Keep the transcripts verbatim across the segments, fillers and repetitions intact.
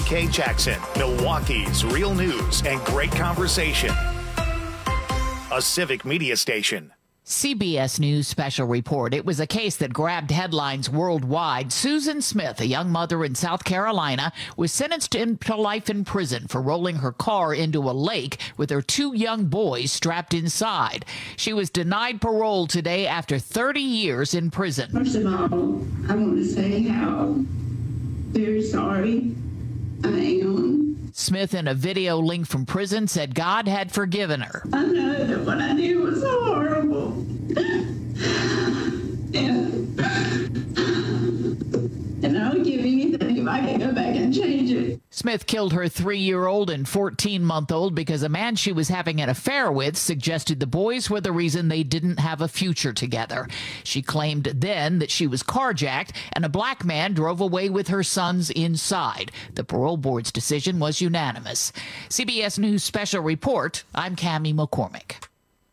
K Jackson, Milwaukee's real news and great conversation. A Civic Media station. C B S News special report. It was a case that grabbed headlines worldwide. Susan Smith, a young mother in South Carolina, was sentenced to life in prison for rolling her car into a lake with her two young boys strapped inside. She was denied parole today after thirty years in prison. First of all, I want to say how very sorry I am. Smith, in a video link from prison, said God had forgiven her. I know that what I did was horrible. and, and I would give anything if I could go back and change it. Smith killed her three-year-old and fourteen-month-old because a man she was having an affair with suggested the boys were the reason they didn't have a future together. She claimed then that she was carjacked and a black man drove away with her sons inside. The parole board's decision was unanimous. C B S News Special Report, I'm Cammie McCormick.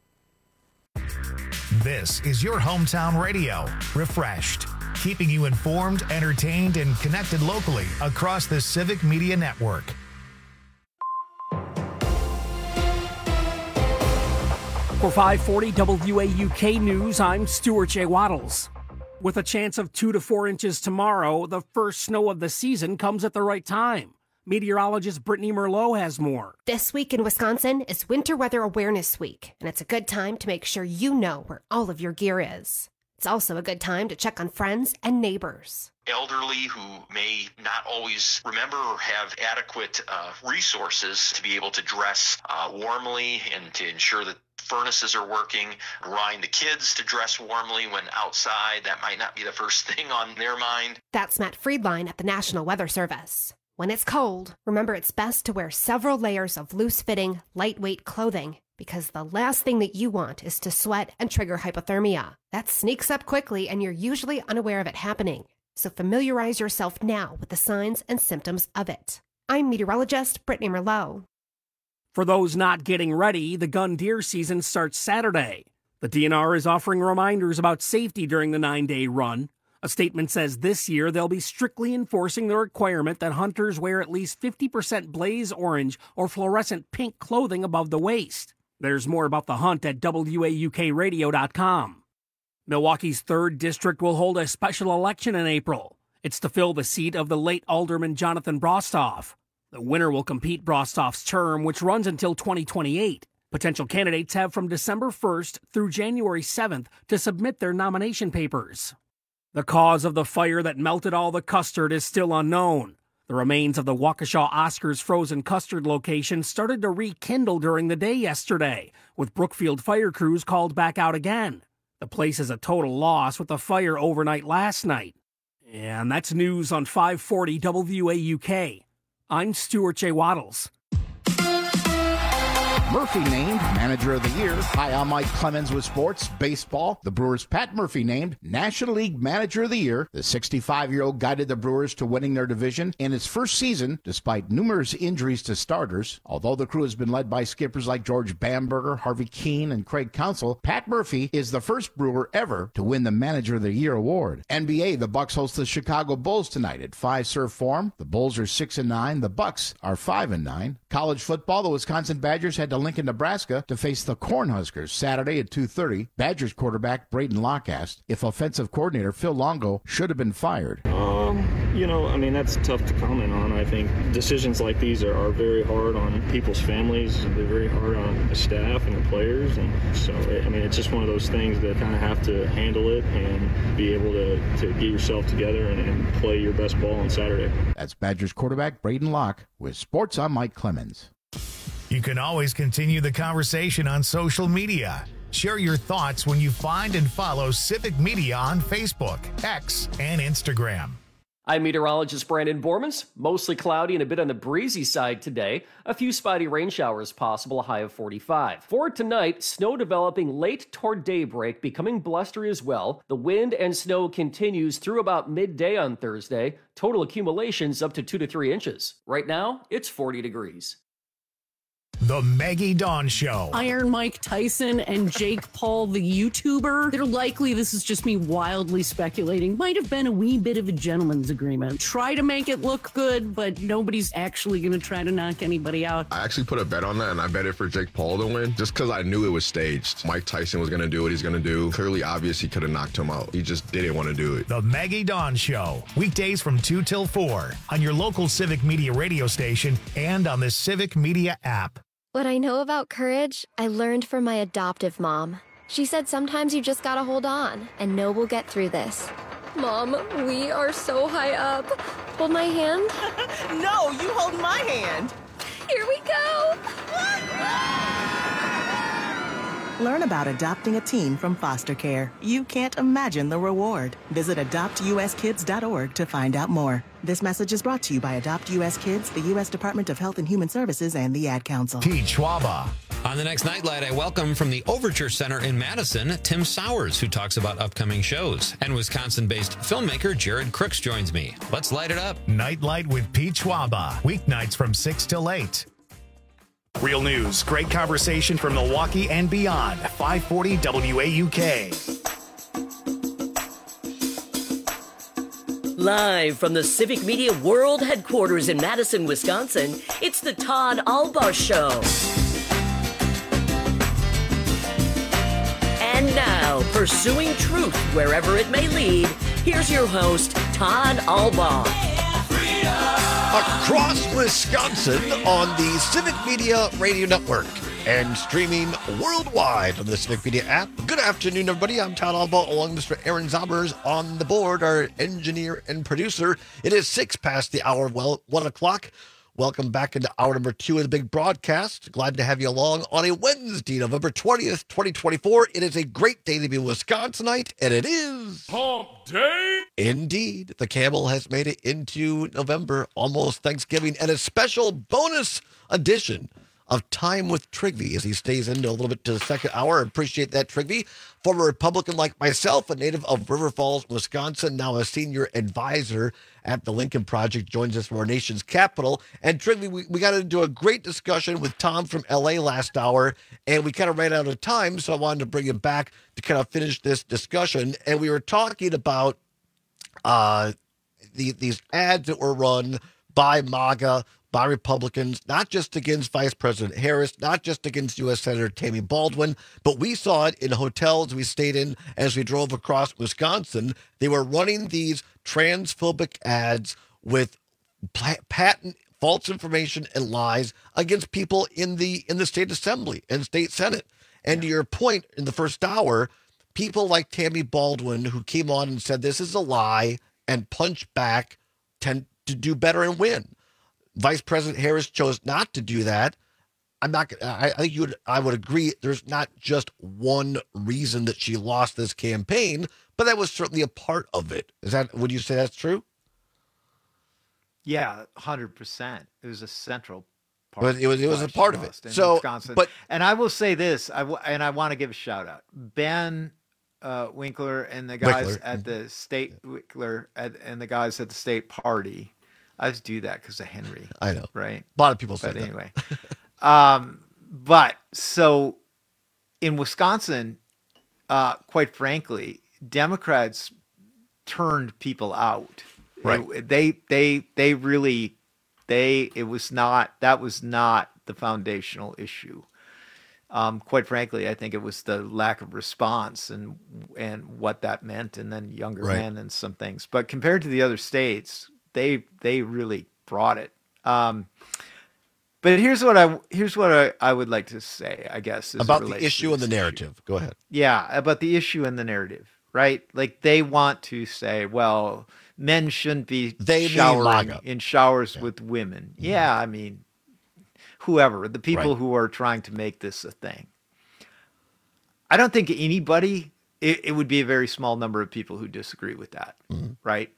This is your hometown radio, Refreshed, keeping you informed, entertained, and connected locally across the Civic Media Network. For five forty W A U K News, I'm Stuart J. Waddles. With a chance of two to four inches tomorrow, the first snow of the season comes at the right time. Meteorologist Brittany Merlot has more. This week in Wisconsin is Winter Weather Awareness Week, and it's a good time to make sure you know where all of your gear is. It's also a good time to check on friends and neighbors. Elderly who may not always remember or have adequate uh, resources to be able to dress uh, warmly and to ensure that furnaces are working, remind the kids to dress warmly when outside. That might not be the first thing on their mind. That's Matt Friedline at the National Weather Service. When it's cold, remember it's best to wear several layers of loose-fitting, lightweight clothing, because the last thing that you want is to sweat and trigger hypothermia. That sneaks up quickly and you're usually unaware of it happening. So familiarize yourself now with the signs and symptoms of it. I'm meteorologist Brittany Merlot. For those not getting ready, the gun deer season starts Saturday. The D N R is offering reminders about safety during the nine-day run. A statement says this year they'll be strictly enforcing the requirement that hunters wear at least fifty percent blaze orange or fluorescent pink clothing above the waist. There's more about the hunt at W A U K radio dot com. Milwaukee's third District will hold a special election in April. It's to fill the seat of the late Alderman Jonathan Brostoff. The winner will compete Brostoff's term, which runs until twenty twenty-eight. Potential candidates have from December first through January seventh to submit their nomination papers. The cause of the fire that melted all the custard is still unknown. The remains of the Waukesha Oscars frozen custard location started to rekindle during the day yesterday, with Brookfield fire crews called back out again. The place is a total loss with the fire overnight last night. And that's news on five forty W A U K. I'm Stuart J. Waddles. Murphy named Manager of the Year. Hi, I'm Mike Clemens with sports. Baseball. The Brewers' Pat Murphy named National League Manager of the Year. The sixty-five-year-old guided the Brewers to winning their division in its first season, despite numerous injuries to starters. Although the crew has been led by skippers like George Bamberger, Harvey Keene, and Craig Counsell, Pat Murphy is the first Brewer ever to win the Manager of the Year award. N B A, the Bucks host the Chicago Bulls tonight at Fiserv Forum. The Bulls are six and nine. The Bucks are five and nine. College football, the Wisconsin Badgers head to Lincoln, Nebraska to face the Cornhuskers Saturday at two thirty. Badgers quarterback Braden Locke asked if offensive coordinator Phil Longo should have been fired. Um, you know, I mean, that's tough to comment on. I think decisions like these are, are very hard on people's families. They're very hard on the staff and the players. And so, I mean, it's just one of those things that kind of have to handle it and be able to, to get yourself together and, and play your best ball on Saturday. That's Badgers quarterback Braden Locke with Sports. I'm Mike Clemens. You can always continue the conversation on social media. Share your thoughts when you find and follow Civic Media on Facebook, X, and Instagram. I'm meteorologist Brandon Bormans. Mostly cloudy and a bit on the breezy side today. A few spotty rain showers possible, a high of forty-five. For tonight, snow developing late toward daybreak, becoming blustery as well. The wind and snow continues through about midday on Thursday. Total accumulations up to two to three inches. Right now, it's forty degrees. The Maggie Dawn Show. Iron Mike Tyson and Jake Paul, the YouTuber. They're likely, this is just me wildly speculating, might have been a wee bit of a gentleman's agreement. Try to make it look good, but nobody's actually going to try to knock anybody out. I actually put a bet on that, and I bet it for Jake Paul to win, just because I knew it was staged. Mike Tyson was going to do what he's going to do. Clearly obvious he could have knocked him out. He just didn't want to do it. The Maggie Dawn Show. Weekdays from two till four on your local Civic Media radio station and on the Civic Media app. What I know about courage, I learned from my adoptive mom. She said sometimes you just gotta hold on and know we'll get through this. Mom, we are so high up. Hold my hand. No, you hold my hand. Here we go. Learn about adopting a teen from foster care. You can't imagine the reward. Visit adopt u s kids dot org to find out more. This message is brought to you by Adopt U S Kids, the U S Department of Health and Human Services, and the Ad Council. Pete Schwaba. On the next Nightlight, I welcome from the Overture Center in Madison, Tim Sowers, who talks about upcoming shows. And Wisconsin-based filmmaker Jared Crooks joins me. Let's light it up. Nightlight with Pete Schwaba. Weeknights from six till eight. Real news, great conversation from Milwaukee and beyond. five forty W A U K. Live from the Civic Media World Headquarters in Madison, Wisconsin, it's the Todd Albaugh Show. And now, pursuing truth wherever it may lead, here's your host, Todd Albaugh. Across Wisconsin on the Civic Media Radio Network and streaming worldwide on the Civic Media app. Good afternoon, everybody. I'm Todd Albaugh, along with Mister Aaron Zombers on the board, our engineer and producer. It is six past the hour, well, one o'clock. Welcome back into hour number two of the big broadcast. Glad to have you along on a Wednesday, November twentieth, twenty twenty-four. It is a great day to be a Wisconsinite, and it is Hump Day. Indeed. The Camel has made it into November, almost Thanksgiving, and a special bonus edition of Time with Trigby as he stays into a little bit to the second hour. I appreciate that, Trigby. Former Republican like myself, a native of River Falls, Wisconsin, now a senior advisor at the Lincoln Project, joins us from our nation's capital. And Trigby, we, we got into a great discussion with Tom from L A last hour, and we kind of ran out of time, so I wanted to bring him back to kind of finish this discussion. And we were talking about uh, the, these ads that were run by MAGA, by Republicans, not just against Vice President Harris, not just against U S Senator Tammy Baldwin, but we saw it in hotels we stayed in as we drove across Wisconsin. They were running these transphobic ads with patent false information and lies against people in the in the state assembly and state senate. And to your point, in the first hour, people like Tammy Baldwin, who came on and said this is a lie and punched back, tend to do better and win. Vice President Harris chose not to do that. I'm not. I, I think you would. I would agree. There's not just one reason that she lost this campaign, but that was certainly a part of it. Is that? Would you say that's true? Yeah, one hundred percent. It was a central part. But it was. It was a part of it. So, Wisconsin. But and I will say this. I w- and I want to give a shout out. Ben uh, Winkler and the guys Wickler. at the state Wickler at, and the guys at the state party. I just do that because of Henry. I know. Right? A lot of people say but that. Anyway. um, but so in Wisconsin, uh, quite frankly, Democrats turned people out. Right. It, they, they, they really, they, it was not, that was not the foundational issue. Um, quite frankly, I think it was the lack of response and, and what that meant, and then younger right. men and some things. But compared to the other states, They they really brought it. Um, but here's what I here's what I, I would like to say, I guess, about the issue and the narrative. Issue. Go ahead. Yeah, about the issue and the narrative, right? Like they want to say, well, men shouldn't be they showering in showers yeah. with women. Mm-hmm. Yeah, I mean, whoever, the people right. who are trying to make this a thing. I don't think anybody, it, it would be a very small number of people who disagree with that, mm-hmm. right?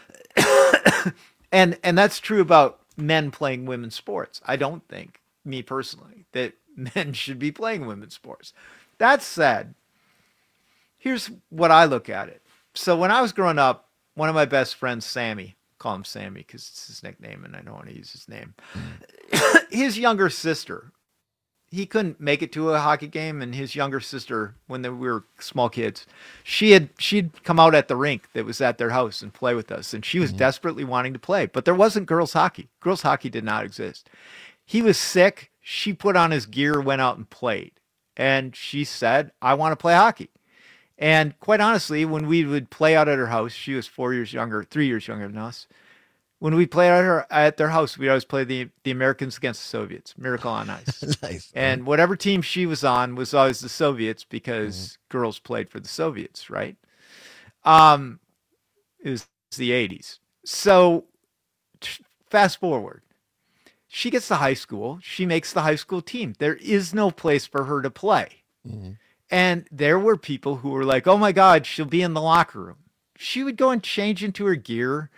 and and that's true about men playing women's sports. I don't think, me personally, that men should be playing women's sports. That said, here's what I look at it. So when I was growing up, one of my best friends, Sammy, call him Sammy because it's his nickname and I don't want to use his name. Mm. His younger sister he couldn't make it to a hockey game, and his younger sister, when they, we were small kids, she had she'd come out at the rink that was at their house and play with us, and she was mm-hmm. desperately wanting to play, but there wasn't girls hockey. Girls hockey did not exist. He was sick. She put on his gear, went out and played, and she said, "I want to play hockey." And quite honestly, when we would play out at her house, she was four years younger, three years younger than us. When we played at, her, at their house, we'd always play the, the Americans against the Soviets, Miracle on Ice. Nice. And whatever team she was on was always the Soviets because mm-hmm. girls played for the Soviets, right? Um, it was the eighties. So t- fast forward. She gets to high school. She makes the high school team. There is no place for her to play. Mm-hmm. And there were people who were like, oh, my God, she'll be in the locker room. She would go and change into her gear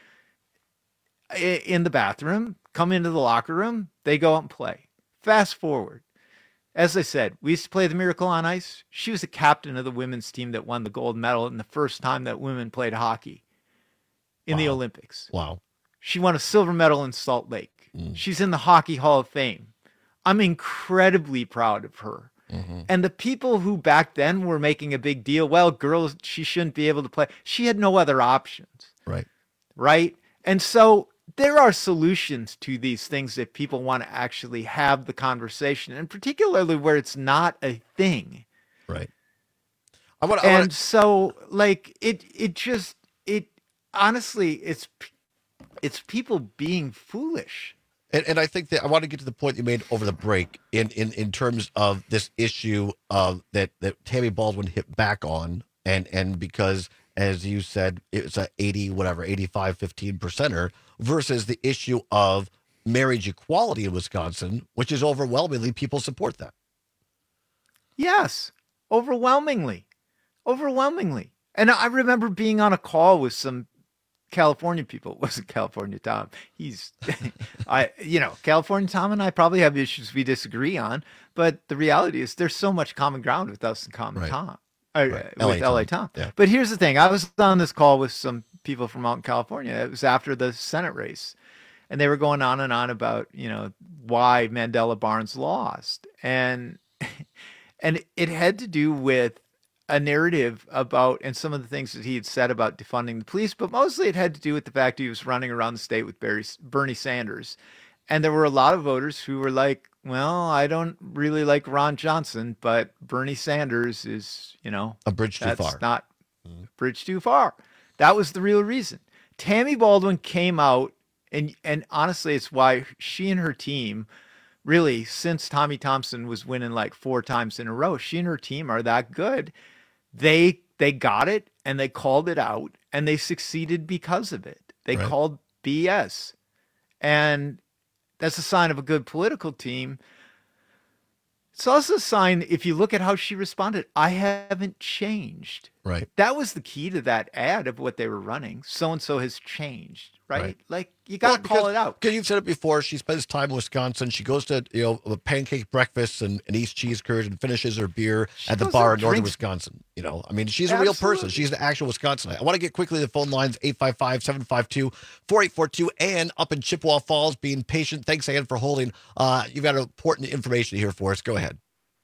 in the bathroom, come into the locker room, they go out and play. Fast forward. As I said, we used to play the Miracle on Ice. She was the captain of the women's team that won the gold medal in the first time that women played hockey in wow. the Olympics. Wow. She won a silver medal in Salt Lake. Mm. She's in the Hockey Hall of Fame. I'm incredibly proud of her. Mm-hmm. And the people who back then were making a big deal, well, girls, she shouldn't be able to play. She had no other options. Right. Right. And so there are solutions to these things if people want to actually have the conversation, and particularly where it's not a thing. Right. I want. And I wanna... so, like it, it just, it honestly, it's, it's people being foolish. And, and I think that I want to get to the point you made over the break in, in, in terms of this issue of that, that Tammy Baldwin hit back on. And, and because, as you said, it's a eighty, whatever, eighty-five, fifteen percenter versus the issue of marriage equality in Wisconsin, which is overwhelmingly people support that. Yes, overwhelmingly, overwhelmingly. And I remember being on a call with some California people. It wasn't California Tom. He's, I, you know, California Tom and I probably have issues we disagree on, but the reality is there's so much common ground with us and Common right. Tom, or, right. with L A L A Tom. Yeah. But here's the thing. I was on this call with some people from out in California. It was after the Senate race, and they were going on and on about, you know, why Mandela Barnes lost. And, and it had to do with a narrative about, and some of the things that he had said about defunding the police, but mostly it had to do with the fact he was running around the state with Barry, Bernie Sanders. And there were a lot of voters who were like, well, I don't really like Ron Johnson, but Bernie Sanders is, you know, a bridge too that's far. Not mm-hmm. bridge too far. That was the real reason. Tammy Baldwin came out, and, and honestly, it's why she and her team, really, since Tommy Thompson was winning like four times in a row, she and her team are that good. They they got it, and they called it out, and they succeeded because of it. They right. called B S. And that's a sign of a good political team. It's also a sign, if you look at how she responded, I haven't changed. Right. That was the key to that ad of what they were running. So-and-so has changed, right? right. Like, you got to well, call it out. Because you've said it before, she spends time in Wisconsin. She goes to, you know, a pancake breakfast and, and eats cheese curds and finishes her beer she at the bar in northern Wisconsin. You know, I mean, she's a Absolutely. real person. She's an actual Wisconsinite. I want to get quickly to the phone lines, eight five five, seven five two, four eight four two. Ann up in Chippewa Falls, being patient. Thanks, Ann, for holding. Uh, you've got important information here for us. Go ahead.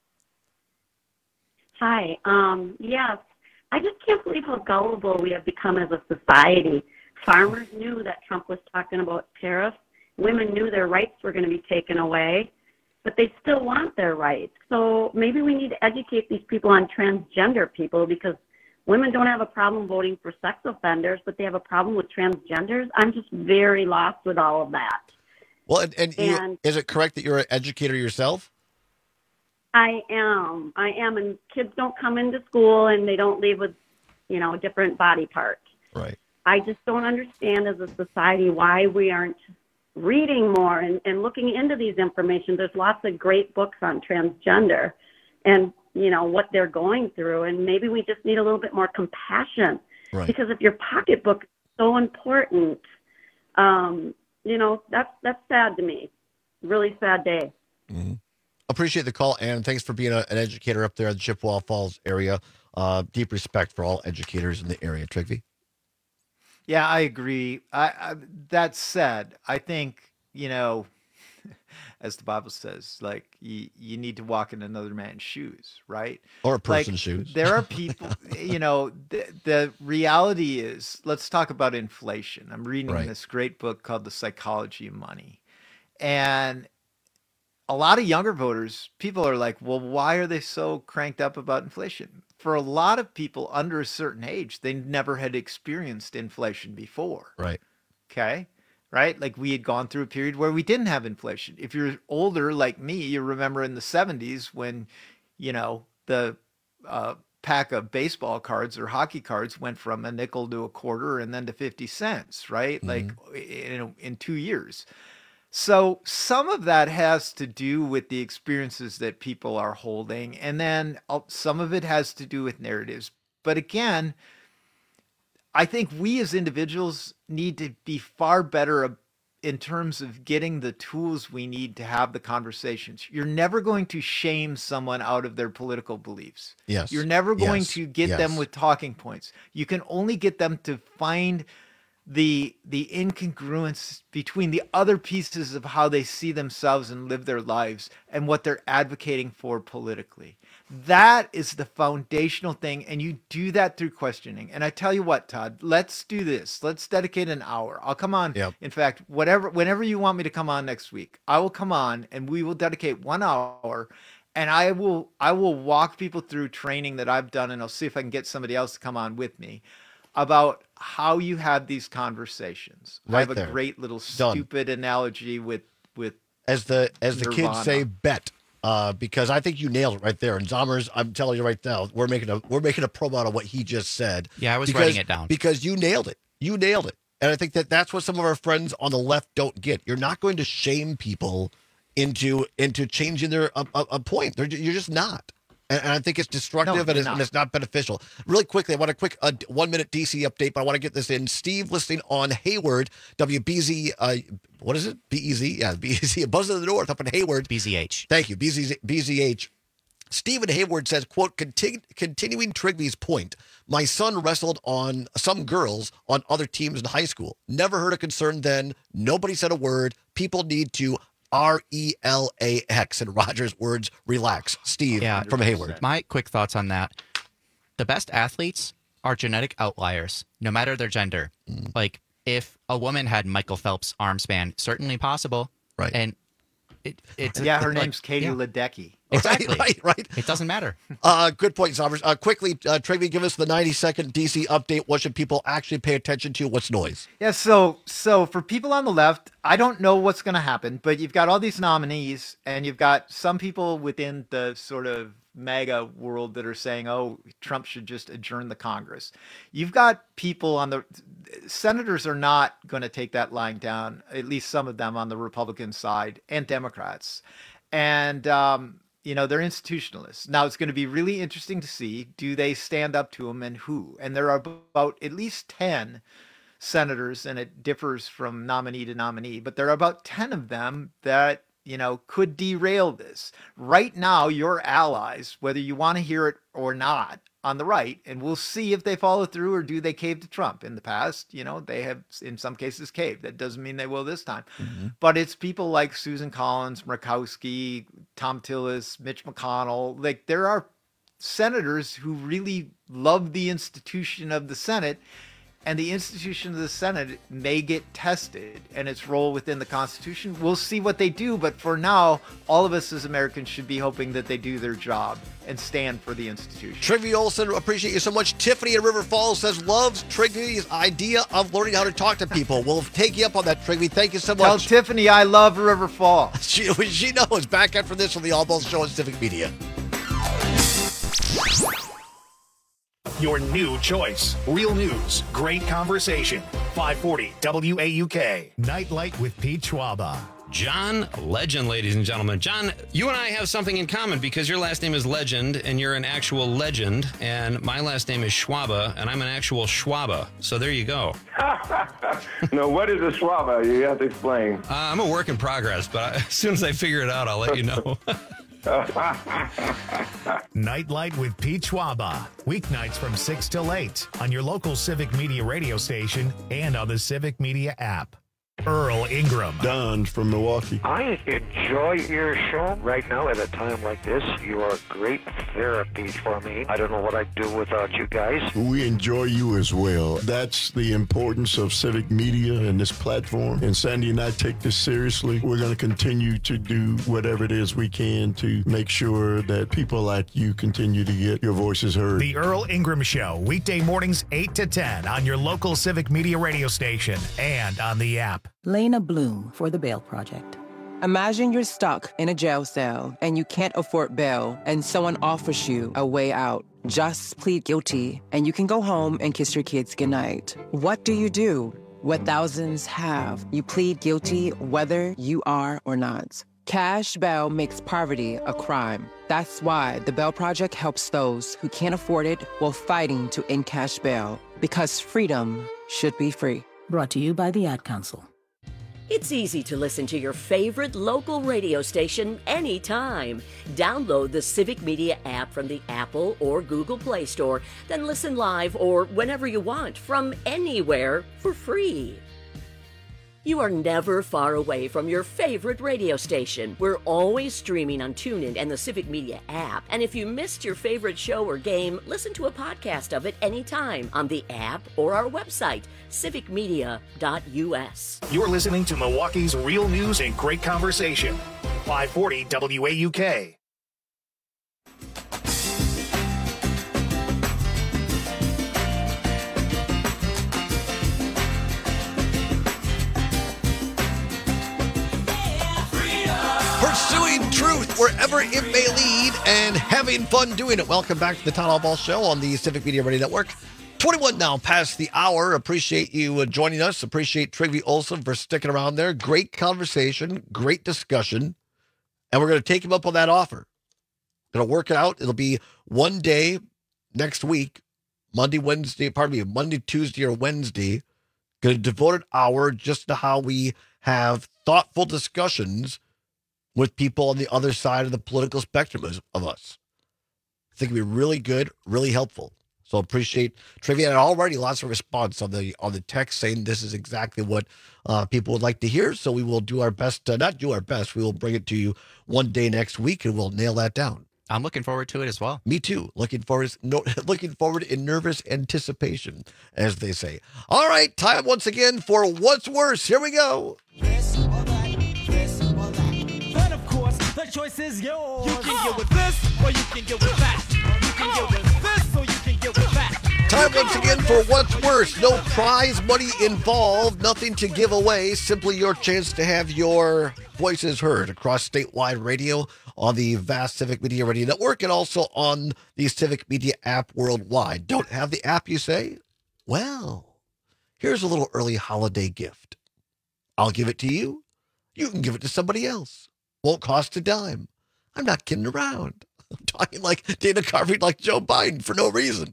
Hi. Um, yes, I just can't believe how gullible we have become as a society. Farmers knew that Trump was talking about tariffs. Women knew their rights were going to be taken away, but they still want their rights. So maybe we need to educate these people on transgender people, because women don't have a problem voting for sex offenders, but they have a problem with transgenders. I'm just very lost with all of that. Well, and, and, and you, is it correct that you're an educator yourself? I am. I am. And kids don't come into school and they don't leave with, you know, different body parts. Right. I just don't understand as a society why we aren't reading more and, and looking into these information. There's lots of great books on transgender and, you know, what they're going through. And maybe we just need a little bit more compassion. Right. Because if your pocketbook is so important, um, you know, that's, that's sad to me. Really sad day. Mm-hmm. Appreciate the call, and thanks for being a, an educator up there in the Chippewa Falls area. Uh, deep respect for all educators in the area. Trygve? Yeah, I agree. I, I, that said, I think, you know, as the Bible says, like you, you need to walk in another man's shoes, right? Or a person's like, shoes. There are people, you know, the, the reality is, let's talk about inflation. I'm reading Right. this great book called The Psychology of Money. And a lot of younger voters, people are like, well, why are they so cranked up about inflation? For a lot of people under a certain age, they never had experienced inflation before. Right. Okay. Right? Like we had gone through a period where we didn't have inflation. If you're older like me, you remember in the seventies when, you know, the uh, pack of baseball cards or hockey cards went from a nickel to a quarter and then to fifty cents, right? Like in, in two years. So some of that has to do with the experiences that people are holding. And then uh, some of it has to do with narratives. But again, I think we as individuals need to be far better in terms of getting the tools we need to have the conversations. You're never going to shame someone out of their political beliefs. Yes. You're never going Yes. to get Yes. them with talking points. You can only get them to find the the incongruence between the other pieces of how they see themselves and live their lives and what they're advocating for politically. That is the foundational thing, and you do that through questioning. And I tell you what, Todd, let's do this. Let's dedicate an hour. I'll come on. Yep. In fact, whatever, whenever you want me to come on next week, I will come on, and we will dedicate one hour, and I will I will walk people through training that I've done, and I'll see if I can get somebody else to come on with me about how you have these conversations. I Right have a there. great little Done. stupid analogy with with As the as the kids Nirvana. say, bet. Uh, because I think you nailed it right there. And Zommers, I'm telling you right now, we're making a we're making a promo out of what he just said. Yeah, I was because, writing it down. because you nailed it. You nailed it. And I think that that's what some of our friends on the left don't get. You're not going to shame people into into changing their a, a, a point. They're, you're just not. And, and I think it's destructive No, and, it's, not. and it's not beneficial. Really quickly, I want a quick uh, one minute D C update, but I want to get this in. Steve listening on Hayward, W B Z. Uh, what is it? B E Z? Yeah, B E Z. Buzz of the North up in Hayward. B Z H. Thank you. B Z, B Z H. Stephen Hayward says, quote, Contin- continuing Trigby's point, my son wrestled on some girls on other teams in high school. Never heard a concern then. Nobody said a word. People need to R E L A X. In Roger's words, relax. Steve Yeah. from Hayward. My quick thoughts on that. The best athletes are genetic outliers, no matter their gender. Mm. Like, if a woman had Michael Phelps' arm span, certainly possible. Right. And it, it's yeah, her like, name's Katie yeah. Ledecky. Exactly. Right, right, right. It doesn't matter. Uh, good point, Zommers. Uh, quickly, uh, Trigby, give us the ninety second D C update. What should people actually pay attention to? What's noise? Yeah, so so for people on the left, I don't know what's going to happen, but you've got all these nominees, and you've got some people within the sort of MAGA world that are saying, oh, Trump should just adjourn the Congress. You've got people on the senators are not going to take that line down, at least some of them on the Republican side, and Democrats. And, um, you know, they're institutionalists. Now, it's going to be really interesting to see, do they stand up to him and who? And there are about at least ten senators, and it differs from nominee to nominee, but there are about ten of them that, you know, could derail this. Right now, your allies, whether you want to hear it or not, on the right, and we'll see if they follow through or do they cave to Trump. In the past, you know, they have in some cases caved. That doesn't mean they will this time. Mm-hmm. But it's people like Susan Collins, Murkowski, Tom Tillis, Mitch McConnell. Like, there are senators who really love the institution of the Senate, and the institution of the Senate may get tested and its role within the Constitution. We'll see what they do, but for now, all of us as Americans should be hoping that they do their job and stand for the institution. Trigby Olson, appreciate you so much. Tiffany in River Falls says, loves Trigby's idea of learning how to talk to people. We'll take you up on that, Trigby. Thank you so Tell much. Tiffany I love River Falls. she, she knows. Back after this from the All Balls Show on Civic Media. Your new choice. Real news, great conversation. five forty W A U K. Nightlight with Pete Schwaba. John Legend, ladies and gentlemen. John, you and I have something in common because your last name is Legend and you're an actual legend, and my last name is Schwaba and I'm an actual Schwaba. So there you go. No, what is a Schwaba? You have to explain. Uh, I'm a work in progress, but I, as soon as I figure it out, I'll let you know. Nightlight with Pete Schwaba. Weeknights from six till eight on your local Civic Media radio station and on the Civic Media app. Earl Ingram. Don from Milwaukee. I enjoy your show. Right now, at a time like this, you are great therapy for me. I don't know what I'd do without you guys. We enjoy you as well. That's the importance of civic media and this platform. And Sandy and I take this seriously. We're going to continue to do whatever it is we can to make sure that people like you continue to get your voices heard. The Earl Ingram Show, weekday mornings eight to ten on your local Civic Media radio station and on the app. Lena Bloom for the Bail Project. Imagine you're stuck in a jail cell and you can't afford bail and someone offers you a way out. Just plead guilty and you can go home and kiss your kids goodnight. What do you do? What thousands have. You plead guilty whether you are or not. Cash bail makes poverty a crime. That's why the Bail Project helps those who can't afford it while fighting to end cash bail. Because freedom should be free. Brought to you by the Ad Council. It's easy to listen to your favorite local radio station anytime. Download the Civic Media app from the Apple or Google Play Store, then listen live or whenever you want from anywhere for free. You are never far away from your favorite radio station. We're always streaming on TuneIn and the Civic Media app. And if you missed your favorite show or game, listen to a podcast of it anytime on the app or our website, civic media dot u s. You're listening to Milwaukee's real news and great conversation. five forty W A U K. Pursuing truth wherever it may lead and having fun doing it. Welcome back to the Town Hall Ball Show on the Civic Media Radio Network. twenty-one now past the hour. Appreciate you uh, joining us. Appreciate Trygve Olsen for sticking around there. Great conversation, great discussion. And we're going to take him up on that offer. Going to work it out. It'll be one day next week, Monday, Wednesday, pardon me, Monday, Tuesday, or Wednesday. Going to devote an hour just to how we have thoughtful discussions with people on the other side of the political spectrum of, of us. I think it'd be really good, really helpful. So appreciate Trivia, and already lots of response on the on the text saying this is exactly what uh, people would like to hear. So we will do our best, to, not do our best, we will bring it to you one day next week, and we'll nail that down. I'm looking forward to it as well. Me too. Looking forward, no, looking forward in nervous anticipation, as they say. All right, time once again for What's Worse. Here we go. Yes, all right. Yes, all right. But of course, the choice is yours. You can get with this, or you can get with that. You can get with this, or you can get with that. Time once again for What's Worse. No prize money involved, nothing to give away, simply your chance to have your voices heard across statewide radio on the vast Civic Media Radio Network and also on the Civic Media app worldwide. Don't have the app, you say? Well, here's a little early holiday gift. I'll give it to you. You can give it to somebody else. Won't cost a dime. I'm not kidding around. I'm talking like Dana Carvey, like Joe Biden for no reason.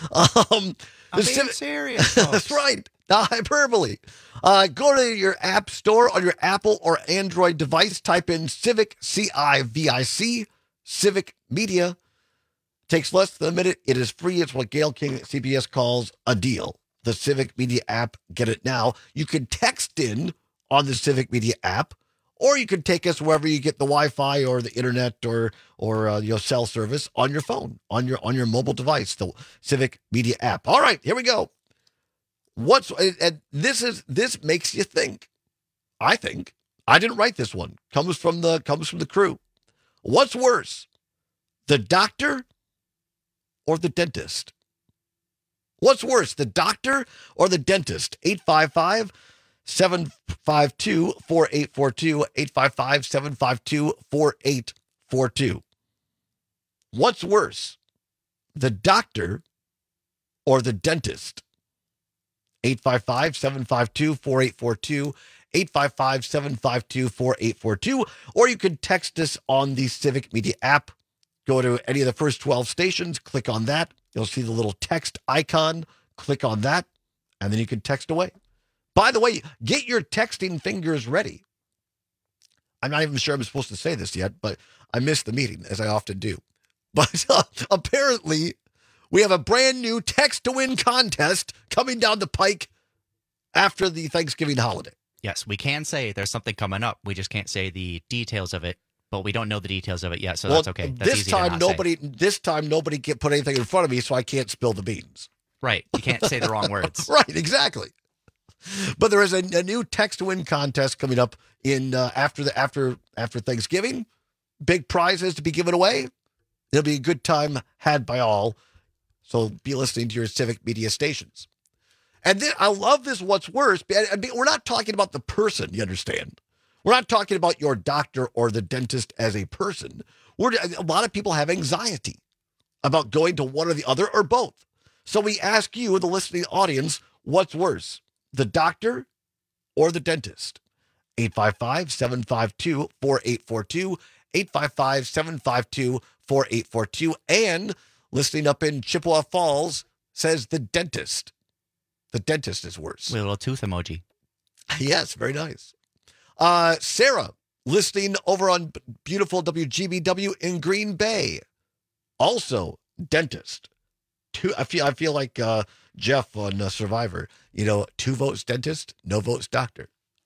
Um, I'm being Civic- serious. That's right. Not hyperbole. Uh, go to your app store on your Apple or Android device. Type in Civic, C I V I C, Civic Media. Takes less than a minute. It is free. It's what Gail King at C B S calls a deal. The Civic Media app. Get it now. You can text in on the Civic Media app, or you can take us wherever you get the Wi-Fi or the internet or or uh, your cell service on your phone, on your on your mobile device. The Civic Media app. All right, here we go. What's and this is this makes you think. I think I didn't write this one. Comes from the comes from the crew. What's worse, the doctor or the dentist? What's worse, the doctor or the dentist? eight five five, seven five two, four eight four two, eight five five, seven five two, four eight four two. What's worse, the doctor or the dentist? eight five five, seven five two, four eight four two, eight five five, seven five two, four eight four two, or you can text us on the Civic Media app. Go to any of the first twelve stations, click on that. You'll see the little text icon. Click on that, and then you can text away. By the way, get your texting fingers ready. I'm not even sure I'm supposed to say this yet, but I missed the meeting, as I often do. But uh, apparently, we have a brand new text to win contest coming down the pike after the Thanksgiving holiday. Yes, we can say there's something coming up. We just can't say the details of it, but we don't know the details of it yet, so well, that's okay. That's this easy time to not nobody. say. This time nobody can put anything in front of me, so I can't spill the beans. Right, you can't say the wrong words. Right, exactly. But there is a, a new text win contest coming up in uh, after the after after Thanksgiving. Big prizes to be given away. It'll be a good time had by all. So be listening to your civic media stations. And then I love this. What's worse, I mean, we're not talking about the person. You understand? We're not talking about your doctor or the dentist as a person. We're a lot of people have anxiety about going to one or the other or both. So we ask you, the listening audience, what's worse, the doctor or the dentist? eight five five, seven five two, four eight four two, eight five five, seven five two, four eight four two. And listening up in Chippewa Falls says the dentist. The dentist is worse. With a little tooth emoji. Yes, very nice. Uh, Sarah, listening over on beautiful W G B W in Green Bay. Also, dentist. Two. I feel. I feel like uh, Jeff on uh, Survivor. You know, two votes dentist, no votes doctor.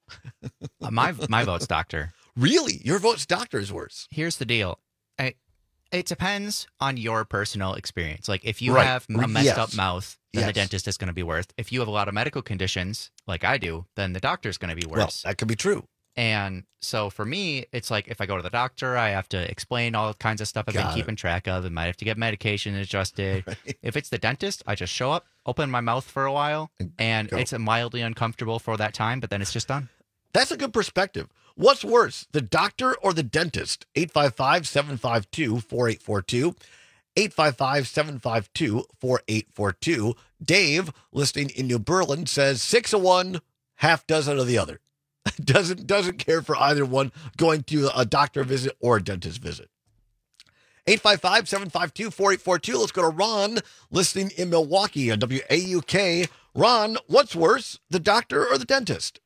uh, my my vote's doctor. Really, your vote's doctor is worse. Here's the deal. I, it depends on your personal experience. Like if you Right. have a messed Yes. up mouth, then Yes. the dentist is going to be worse. If you have a lot of medical conditions, like I do, then the doctor's going to be worse. Well, that could be true. And so for me, it's like if I go to the doctor, I have to explain all kinds of stuff I've Got been keeping it. track of. I might have to get medication adjusted. Right. If it's the dentist, I just show up, open my mouth for a while, and go. it's mildly uncomfortable for that time, but then it's just done. That's a good perspective. What's worse, the doctor or the dentist? eight five five, seven five two, four eight four two. eight five five, seven five two, four eight four two. Dave, listening in New Berlin, says six of one, half dozen of the other. doesn't doesn't care for either one, going to a doctor visit or a dentist visit. eight five five, seven five two, four eight four two. Let's go to Ron, listening in Milwaukee on W A U K. Ron, what's worse, the doctor or the dentist?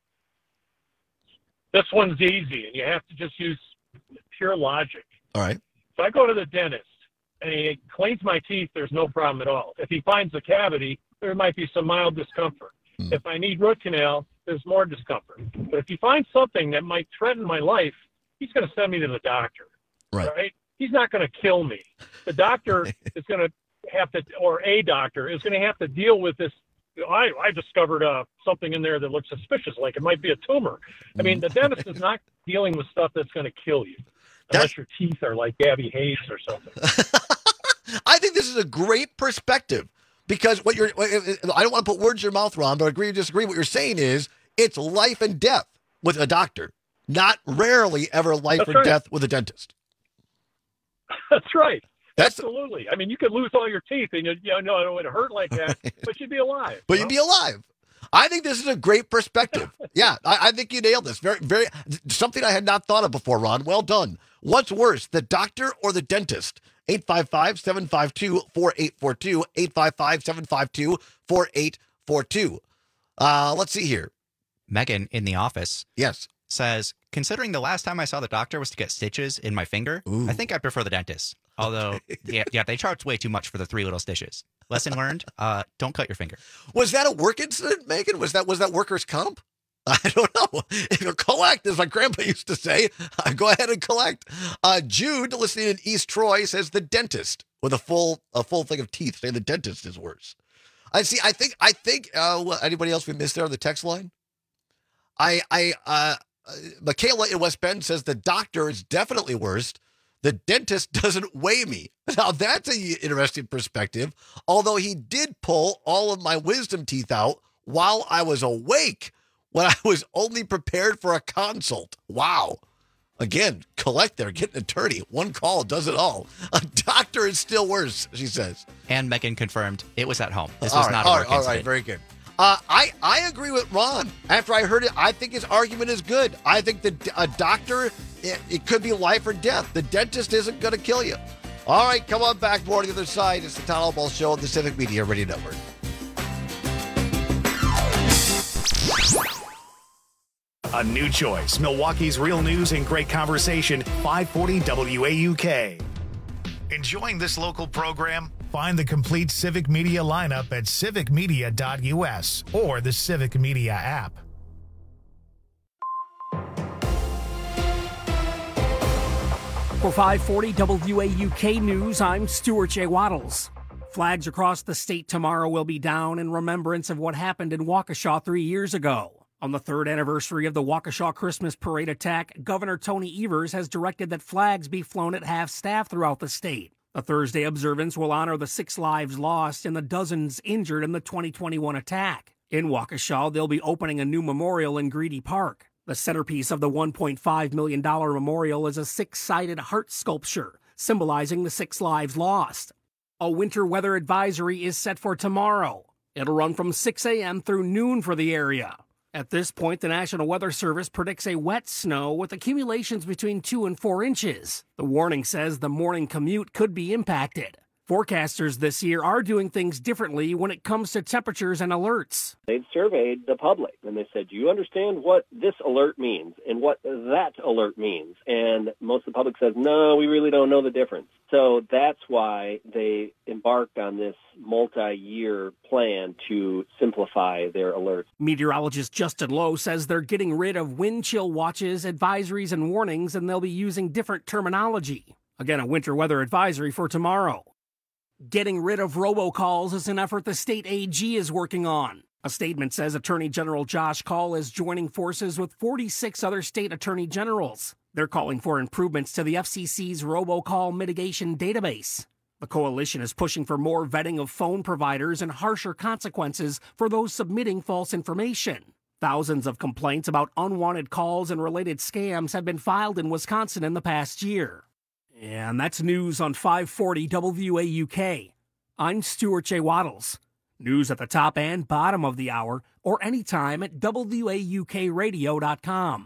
This one's easy, and you have to just use pure logic. All right. If I go to the dentist and he cleans my teeth, there's no problem at all. If he finds a cavity, there might be some mild discomfort. Hmm. If I need root canal, there's more discomfort. But if he finds something that might threaten my life, he's going to send me to the doctor. Right. He's not going to kill me. The doctor is going to have to, or a doctor is going to have to deal with this. I, I discovered uh, something in there that looks suspicious, like it might be a tumor. I mean, the dentist is not dealing with stuff that's going to kill you, unless your teeth are like Gabby Hayes or something. I think this is a great perspective because what you're, I don't want to put words in your mouth, Ron, but I agree or disagree. What you're saying is it's life and death with a doctor, not rarely ever life That's or right. death with a dentist. That's right. That's Absolutely. I mean, you could lose all your teeth and you, you know, it would hurt like that, but you'd be alive. But you you'd know? be alive. I think this is a great perspective. Yeah, I, I think you nailed this. Very, very, something I had not thought of before, Ron. Well done. What's worse, the doctor or the dentist? eight five five, seven five two, four eight four two, eight five five, seven five two, four eight four two. Uh, let's see here. Megan in the office yes says, considering the last time I saw the doctor was to get stitches in my finger, Ooh. I think I prefer the dentist. Although, yeah, yeah, they charge way too much for the three little stitches. Lesson learned, uh, don't cut your finger. Was that a work incident, Megan? Was that was that workers' comp? I don't know. If you collect, as my grandpa used to say, uh, go ahead and collect. Uh, Jude, listening in East Troy, says the dentist with a full a full thing of teeth. Saying the dentist is worse. I see. I think. I think. Uh, what, anybody else we missed there on the text line? I. I. Uh, Michaela in West Bend says the doctor is definitely worst. The dentist doesn't weigh me. Now, that's an interesting perspective, although he did pull all of my wisdom teeth out while I was awake when I was only prepared for a consult. Wow. Again, collect there, get an attorney. One call does it all. A doctor is still worse, she says. And Megan confirmed it was at home. This All was right, not all a work right, all incident. right, very good. Uh, I, I agree with Ron. After I heard it, I think his argument is good. I think that a doctor, it, it could be life or death. The dentist isn't going to kill you. All right, come on back. More on the other side. It's the Tom Ball Show on the Civic Media Radio Network. A new choice. Milwaukee's real news and great conversation. five forty W A U K. Enjoying this local program? Find the complete Civic Media lineup at civic media dot U S or the Civic Media app. For five forty W A U K News, I'm Stuart J. Waddles. Flags across the state tomorrow will be down in remembrance of what happened in Waukesha three years ago. On the third anniversary of the Waukesha Christmas Parade attack, Governor Tony Evers has directed that flags be flown at half-staff throughout the state. The Thursday observance will honor the six lives lost and the dozens injured in the twenty twenty-one attack. In Waukesha, they'll be opening a new memorial in Greedy Park. The centerpiece of the one point five million dollars memorial is a six-sided heart sculpture symbolizing the six lives lost. A winter weather advisory is set for tomorrow. It'll run from six a.m. through noon for the area. At this point, the National Weather Service predicts a wet snow with accumulations between two and four inches. The warning says the morning commute could be impacted. Forecasters this year are doing things differently when it comes to temperatures and alerts. They'd surveyed the public, and they said, do you understand what this alert means and what that alert means? And most of the public says, no, we really don't know the difference. So that's why they embarked on this multi-year plan to simplify their alerts. Meteorologist Justin Lowe says they're getting rid of wind chill watches, advisories, and warnings, and they'll be using different terminology. Again, a winter weather advisory for tomorrow. Getting rid of robocalls is an effort the state A G is working on. A statement says Attorney General Josh Kaul is joining forces with forty-six other state attorney generals. They're calling for improvements to the F C C's robocall mitigation database. The coalition is pushing for more vetting of phone providers and harsher consequences for those submitting false information. Thousands of complaints about unwanted calls and related scams have been filed in Wisconsin in the past year. And that's news on five forty W A U K. I'm Stuart J. Waddles. News at the top and bottom of the hour or anytime at W A U K radio dot com.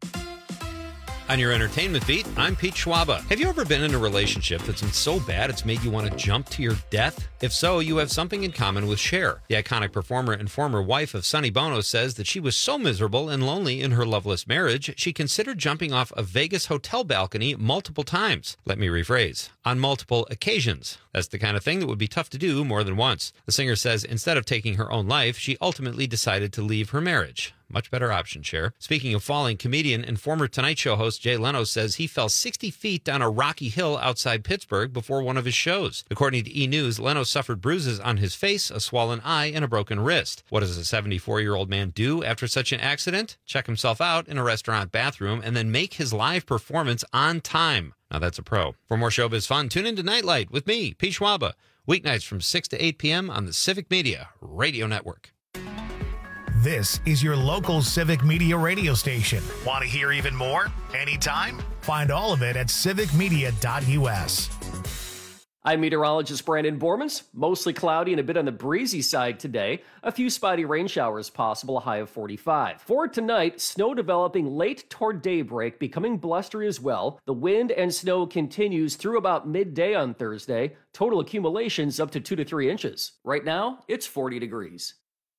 On your entertainment beat, I'm Pete Schwaba. Have you ever been in a relationship that's been so bad it's made you want to jump to your death? If so, you have something in common with Cher. The iconic performer and former wife of Sonny Bono says that she was so miserable and lonely in her loveless marriage, she considered jumping off a Vegas hotel balcony multiple times. Let me rephrase. On multiple occasions. That's the kind of thing that would be tough to do more than once. The singer says instead of taking her own life, she ultimately decided to leave her marriage. Much better option, Cher. Speaking of falling, comedian and former Tonight Show host Jay Leno says he fell sixty feet down a rocky hill outside Pittsburgh before one of his shows. According to E! News, Leno suffered bruises on his face, a swollen eye, and a broken wrist. What does a seventy-four-year-old man do after such an accident? Check himself out in a restaurant bathroom and then make his live performance on time. Now that's a pro. For more showbiz fun, tune in to Nightlight with me, Pete Schwaba, weeknights from six to eight p.m. on the Civic Media Radio Network. This is your local Civic Media radio station. Want to hear even more? Anytime? Find all of it at civic media dot u s. I'm meteorologist Brandon Bormans. Mostly cloudy and a bit on the breezy side today. A few spotty rain showers possible, a high of forty-five. For tonight, snow developing late toward daybreak, becoming blustery as well. The wind and snow continues through about midday on Thursday. Total accumulations up to two to three inches. Right now, it's forty degrees.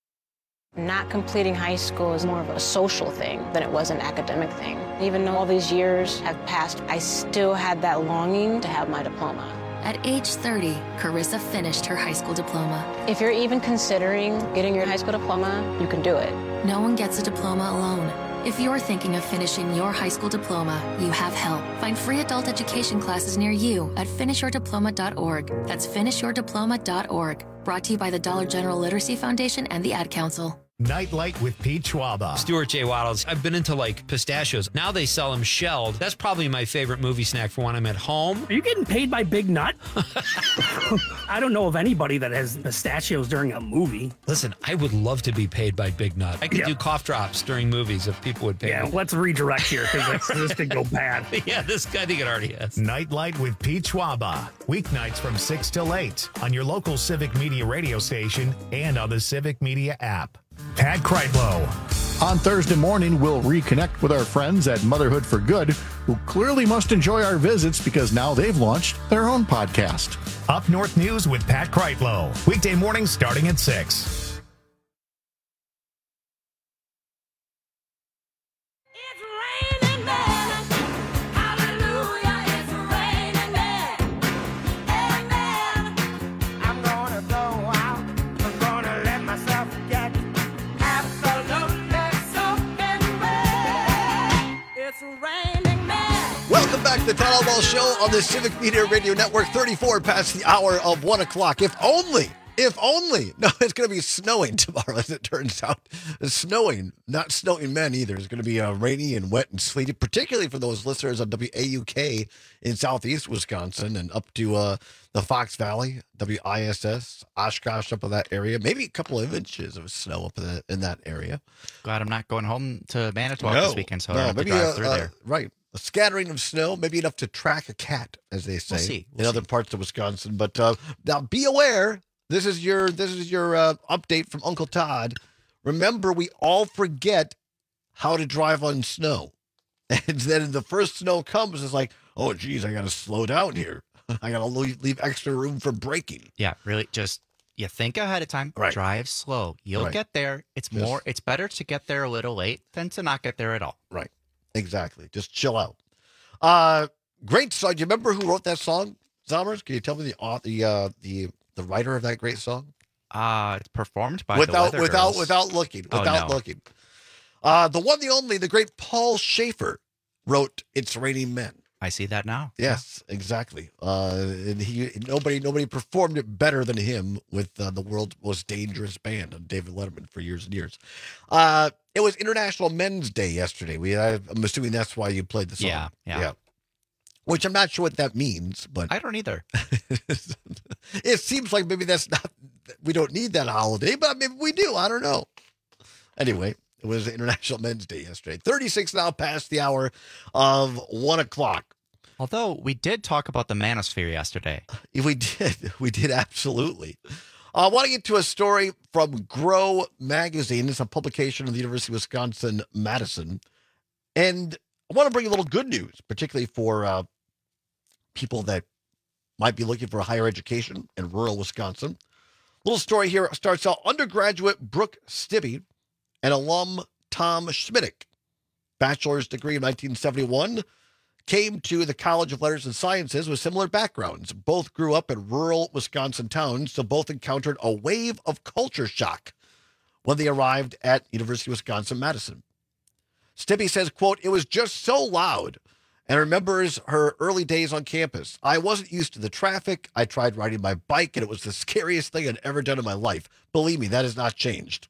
Not completing high school is more of a social thing than it was an academic thing. Even though all these years have passed, I still had that longing to have my diploma. At age thirty, Carissa finished her high school diploma. If you're even considering getting your high school diploma, you can do it. No one gets a diploma alone. If you're thinking of finishing your high school diploma, you have help. Find free adult education classes near you at finish your diploma dot org. That's finish your diploma dot org. Brought to you by the Dollar General Literacy Foundation and the Ad Council. Nightlight with Pete Schwaba. Stuart J. Waddles. I've been into like pistachios. Now they sell them shelled. That's probably my favorite movie snack for when I'm at home. Are you getting paid by Big Nut? I don't know of anybody that has pistachios during a movie. Listen, I would love to be paid by Big Nut. I could Yeah. do cough drops during movies if people would pay Yeah, me. let's redirect here because this could go bad. Yeah, this guy, I think it already has. Nightlight with Pete Schwaba. Weeknights from six till eight on your local Civic Media radio station and on the Civic Media app. Pat Kreitlow. On Thursday morning, we'll reconnect with our friends at Motherhood for Good, who clearly must enjoy our visits because now they've launched their own podcast. Up North News with Pat Kreitlow. Weekday mornings starting at six. Welcome back to the Todd Ball Show on the Civic Media Radio Network. thirty-four past the hour of one o'clock. If only, if only. No, it's going to be snowing tomorrow, as it turns out. It's snowing, not snowing men either. It's going to be uh, rainy and wet and sleety, particularly for those listeners on W A U K in southeast Wisconsin and up to uh, the Fox Valley, W I S S, Oshkosh, up in that area. Maybe a couple of inches of snow up in that, in that area. Glad I'm not going home to Manitowoc No, this weekend, so I no, don't have to maybe drive uh, through uh, there. Right. A scattering of snow, maybe enough to track a cat, as they say, We'll see. We'll in other parts of Wisconsin. But uh, now be aware, this is your this is your uh, update from Uncle Todd. Remember, we all forget how to drive on snow. And then the first snow comes, it's like, oh, geez, I got to slow down here. I got to leave, leave extra room for braking. Yeah, really, just you think ahead of time. Right. Drive slow. You'll Right. get there. It's Just- more. It's better to get there a little late than to not get there at all. Right. Exactly. Just chill out. Uh, great song. Do you remember who wrote that song, Zommers? Can you tell me the au- the uh, the the writer of that great song? Uh, it's performed by without the Weather without Girls. without looking Oh, without no. looking. Uh, the one, the only, the great Paul Schaefer wrote "It's Raining Men." I see that now. Yes, exactly. Uh, and he nobody nobody performed it better than him with uh, the world's most dangerous band on David Letterman for years and years. Uh, it was International Men's Day yesterday. We I, I'm assuming that's why you played the song. Yeah, yeah. Which I'm not sure what that means, but I don't either. It seems like maybe that's not. We don't need that holiday, but maybe we do. I don't know. Anyway, it was International Men's Day yesterday. thirty-six now past the hour of one o'clock. Although we did talk about the manosphere yesterday. We did. We did absolutely. I want to get to a story from Grow Magazine. It's a publication of the University of Wisconsin-Madison. And I want to bring a little good news, particularly for uh, people that might be looking for a higher education in rural Wisconsin. Little story here starts out. Undergraduate Brooke Stibbe and alum Tom Schmidtick, bachelor's degree in nineteen seventy-one, came to the College of Letters and Sciences with similar backgrounds. Both grew up in rural Wisconsin towns, so both encountered a wave of culture shock when they arrived at University of Wisconsin-Madison. Stibbe says, quote, "It was just so loud," and remembers her early days on campus. "I wasn't used to the traffic. I tried riding my bike, and it was the scariest thing I'd ever done in my life. Believe me, that has not changed."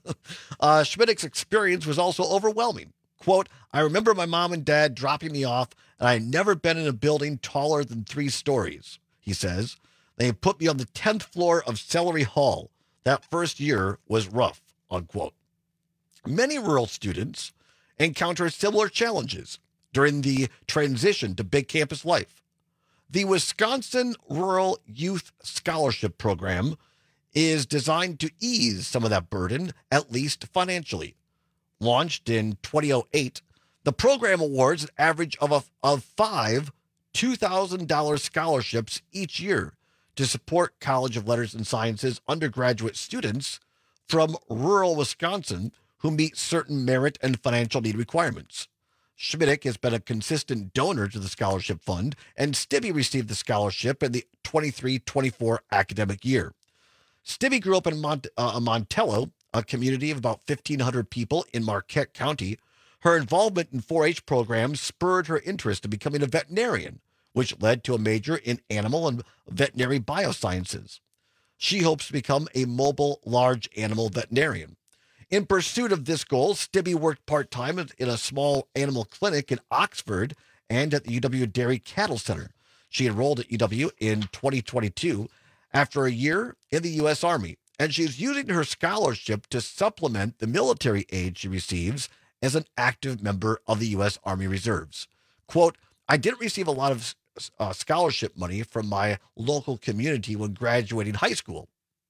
uh, Schmidtick's experience was also overwhelming. Quote, "I remember my mom and dad dropping me off, and I had never been in a building taller than three stories," he says. "They put me on the tenth floor of Celery Hall. That first year was rough," unquote. Many rural students encounter similar challenges during the transition to big campus life. The Wisconsin Rural Youth Scholarship Program is designed to ease some of that burden, at least financially. Launched in twenty oh eight, the program awards an average of, a, of five two thousand dollars scholarships each year to support College of Letters and Sciences undergraduate students from rural Wisconsin who meet certain merit and financial need requirements. Schmidtick has been a consistent donor to the scholarship fund, and Stibbe received the scholarship in the twenty-three twenty-four academic year. Stibbe grew up in Mont- uh, Montello, a community of about fifteen hundred people in Marquette County. Her involvement in four H programs spurred her interest in becoming a veterinarian, which led to a major in animal and veterinary biosciences. She hopes to become a mobile large animal veterinarian. In pursuit of this goal, Stibbe worked part-time in a small animal clinic in Oxford and at the U W Dairy Cattle Center. She enrolled at U W in twenty twenty-two after a year in the U S Army, and she's using her scholarship to supplement the military aid she receives as an active member of the U S Army Reserves. Quote, "I didn't receive a lot of uh, scholarship money from my local community when graduating high school.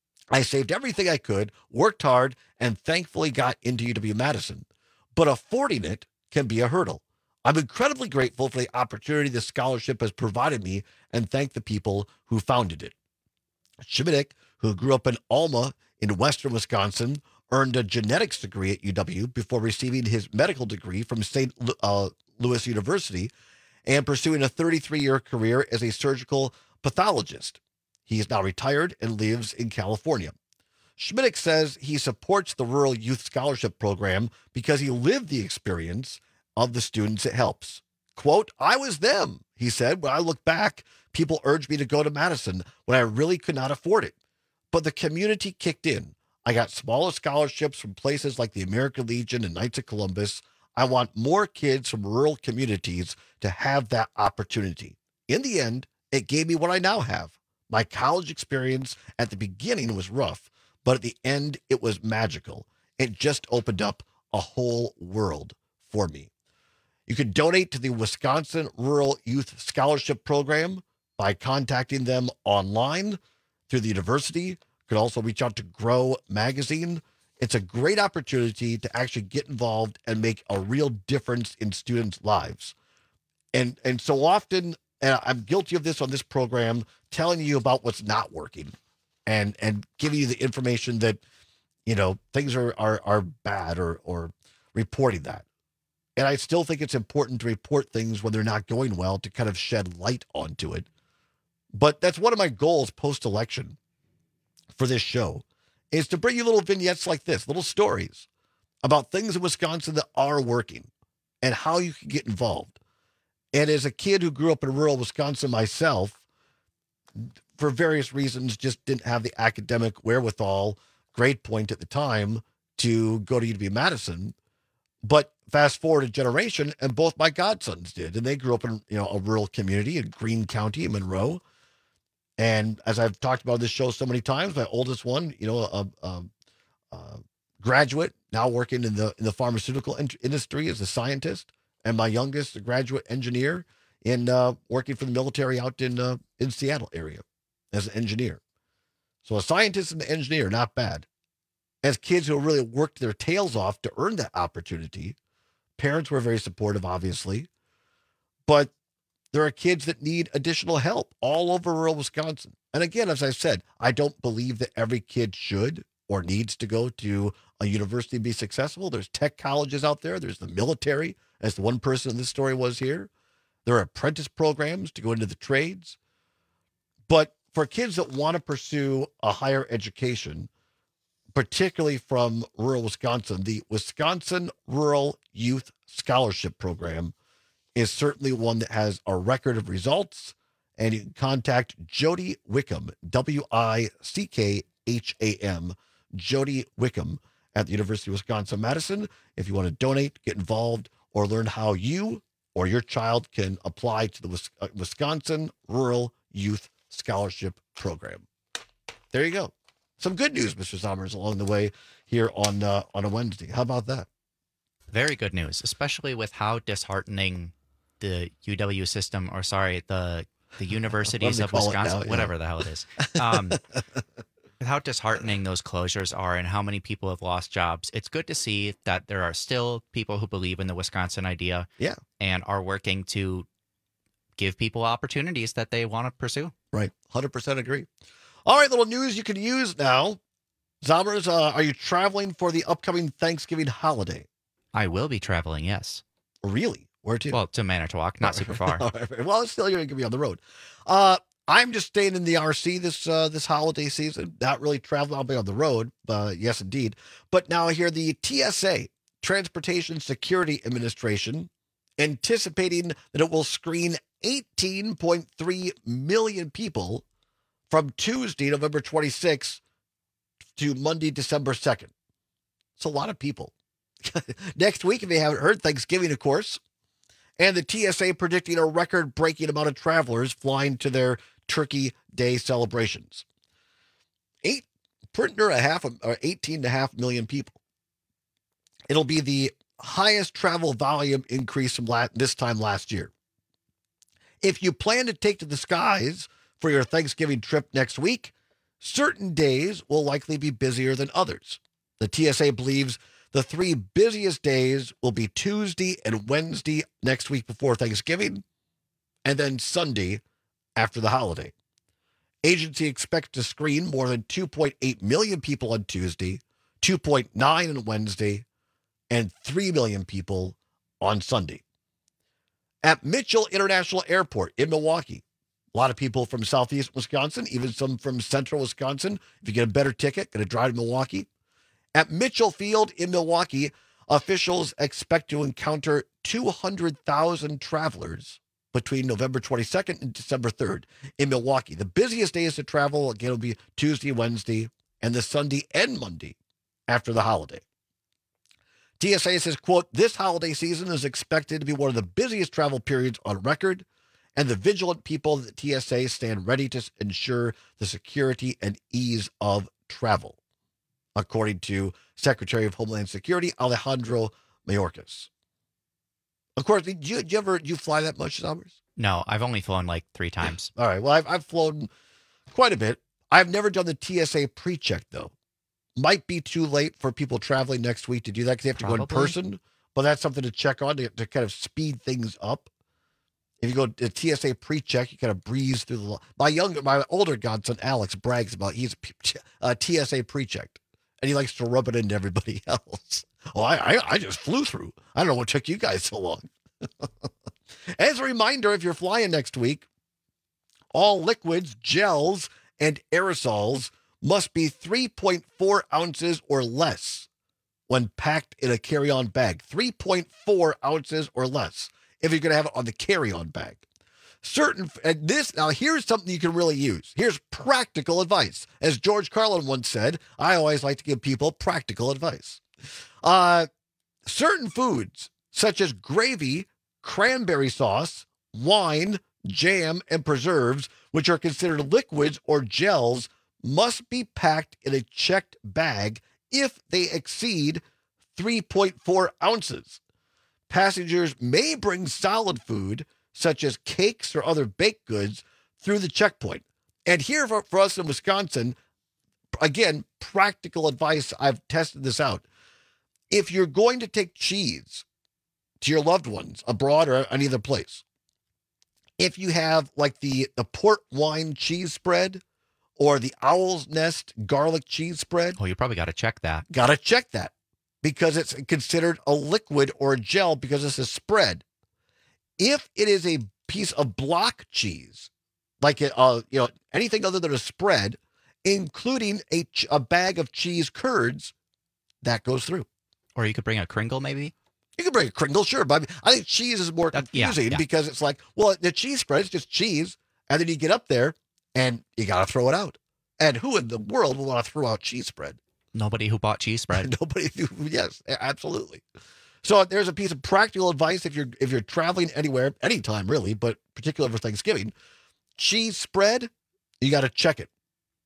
I saved everything I could, worked hard, and thankfully got into U W-Madison. But affording it can be a hurdle. I'm incredibly grateful for the opportunity this scholarship has provided me and thank the people who founded it." Schmidtick, who grew up in Alma in western Wisconsin, earned a genetics degree at U W before receiving his medical degree from Saint Uh, Louis University and pursuing a thirty-three-year career as a surgical pathologist. He is now retired and lives in California. Schmidtick says he supports the Rural Youth Scholarship Program because he lived the experience of the students it helps. quote, I was them, he said. When I look back, people urged me to go to Madison when I really could not afford it. But the community kicked in. I got smaller scholarships from places like the American Legion and Knights of Columbus. I want more kids from rural communities to have that opportunity. In the end, it gave me what I now have. My college experience at the beginning was rough, but at the end, it was magical. It just opened up a whole world for me. You can donate to the Wisconsin Rural Youth Scholarship Program by contacting them online through the university. You can also reach out to Grow Magazine. It's a great opportunity to actually get involved and make a real difference in students' lives. And and so often, and I'm guilty of this on this program, telling you about what's not working and and giving you the information that, you know, things are are are bad or or reporting that. And I still think it's important to report things when they're not going well to kind of shed light onto it. But that's one of my goals post-election for this show, is to bring you little vignettes like this, little stories about things in Wisconsin that are working and how you can get involved. And as a kid who grew up in rural Wisconsin myself, for various reasons, just didn't have the academic wherewithal, grade point at the time, to go to U W Madison. But fast forward a generation, and both my godsons did. And they grew up in, you know, a rural community in Greene County, Monroe. And as I've talked about this show so many times, my oldest one, you know, a, a, a graduate, now working in the in the pharmaceutical in- industry as a scientist, and my youngest, a graduate engineer, in uh, working for the military out in uh, in Seattle area as an engineer. So a scientist and an engineer, not bad. As kids who really worked their tails off to earn that opportunity, parents were very supportive, obviously, but there are kids that need additional help all over rural Wisconsin. And again, as I said, I don't believe that every kid should or needs to go to a university to be successful. There's tech colleges out there. There's the military, as the one person in this story was here. There are apprentice programs to go into the trades. But for kids that want to pursue a higher education, particularly from rural Wisconsin, the Wisconsin Rural Youth Scholarship Program is certainly one that has a record of results. And you can contact Jody Wickham, W I C K H A M, Jody Wickham at the University of Wisconsin-Madison if you want to donate, get involved, or learn how you or your child can apply to the Wisconsin Rural Youth Scholarship Program. There you go. Some good news, Mister Sommers, along the way here on uh, on a Wednesday. How about that? Very good news, especially with how disheartening the U W system, or sorry, the the universities of Wisconsin, now, yeah. whatever the hell it is, um, how disheartening those closures are and how many people have lost jobs. It's good to see that there are still people who believe in the Wisconsin idea, yeah, and are working to give people opportunities that they want to pursue. Right, one hundred percent agree. All right, little news you can use now. Zombers, uh, are you traveling for the upcoming Thanksgiving holiday? I will be traveling, yes. Really? Where to? Well, to Manitowoc, not super far. Well, still, you're going to be on the road. Uh, I'm just staying in the R C this uh, this holiday season. Not really traveling. I'll be on the road. Uh, yes, indeed. But now here, the T S A, Transportation Security Administration, anticipating that it will screen eighteen point three million people from Tuesday, November twenty-sixth to Monday, December second. It's a lot of people. Next week, if you haven't heard, Thanksgiving, of course. And the T S A predicting a record-breaking amount of travelers flying to their Turkey Day celebrations. Eight, printer a half, or eighteen and a half million people. It'll be the highest travel volume increase from la- this time last year. If you plan to take to the skies for your Thanksgiving trip next week, certain days will likely be busier than others. The T S A believes the three busiest days will be Tuesday and Wednesday next week before Thanksgiving, and then Sunday after the holiday. Agency expects to screen more than two point eight million people on Tuesday, two point nine on Wednesday, and three million people on Sunday. At Mitchell International Airport in Milwaukee, a lot of people from southeast Wisconsin, even some from central Wisconsin. If you get a better ticket, going to drive to Milwaukee. At Mitchell Field in Milwaukee, Officials expect to encounter two hundred thousand travelers between November twenty-second and December third in Milwaukee. The busiest days to travel, again, will be Tuesday, Wednesday, and the Sunday and Monday after the holiday. T S A says, quote, this holiday season is expected to be one of the busiest travel periods on record, and the vigilant people at the T S A stand ready to ensure the security and ease of travel, according to Secretary of Homeland Security Alejandro Mayorkas. Of course, did you, did you ever did you fly that much, Summers? No, I've only flown like three times. All right. Well, I've, I've flown quite a bit. I've never done the T S A pre-check, though. Might be too late for people traveling next week to do that because they have to Probably. go in person. But that's something to check on to, to kind of speed things up. If you go to T S A pre-check, you kind of breeze through the. My younger, my older godson Alex brags about he's uh, T S A pre-checked, and he likes to rub it into everybody else. Oh, I, I, I just flew through. I don't know what took you guys so long. As a reminder, if you're flying next week, all liquids, gels, and aerosols must be three point four ounces or less when packed in a carry-on bag. three point four ounces or less if you're going to have it on the carry-on bag. Certain, and this, now here's something you can really use. Here's practical advice. As George Carlin once said, I always like to give people practical advice. Uh, certain foods, such as gravy, cranberry sauce, wine, jam, and preserves, which are considered liquids or gels, must be packed in a checked bag if they exceed three point four ounces. Passengers may bring solid food, such as cakes or other baked goods, through the checkpoint. And here for, for us in Wisconsin, again, practical advice, I've tested this out. If you're going to take cheese to your loved ones abroad or any other place, if you have like the, the port wine cheese spread or the Owl's Nest garlic cheese spread. Oh, you probably got to check that. Got to check that because it's considered a liquid or a gel because it's a spread. If it is a piece of block cheese, like a, uh, you know, anything other than a spread, including a, a bag of cheese curds, that goes through. Or you could bring a Kringle, maybe? You could bring a Kringle, sure. But I think cheese is more confusing yeah, yeah. because it's like, well, the cheese spread is just cheese. And then you get up there and you got to throw it out. And who in the world will want to throw out cheese spread? Nobody who bought cheese spread. Nobody who, yes, absolutely. So there's a piece of practical advice if you're if you're traveling anywhere, anytime really, but particularly for Thanksgiving. Cheese spread, you got to check it.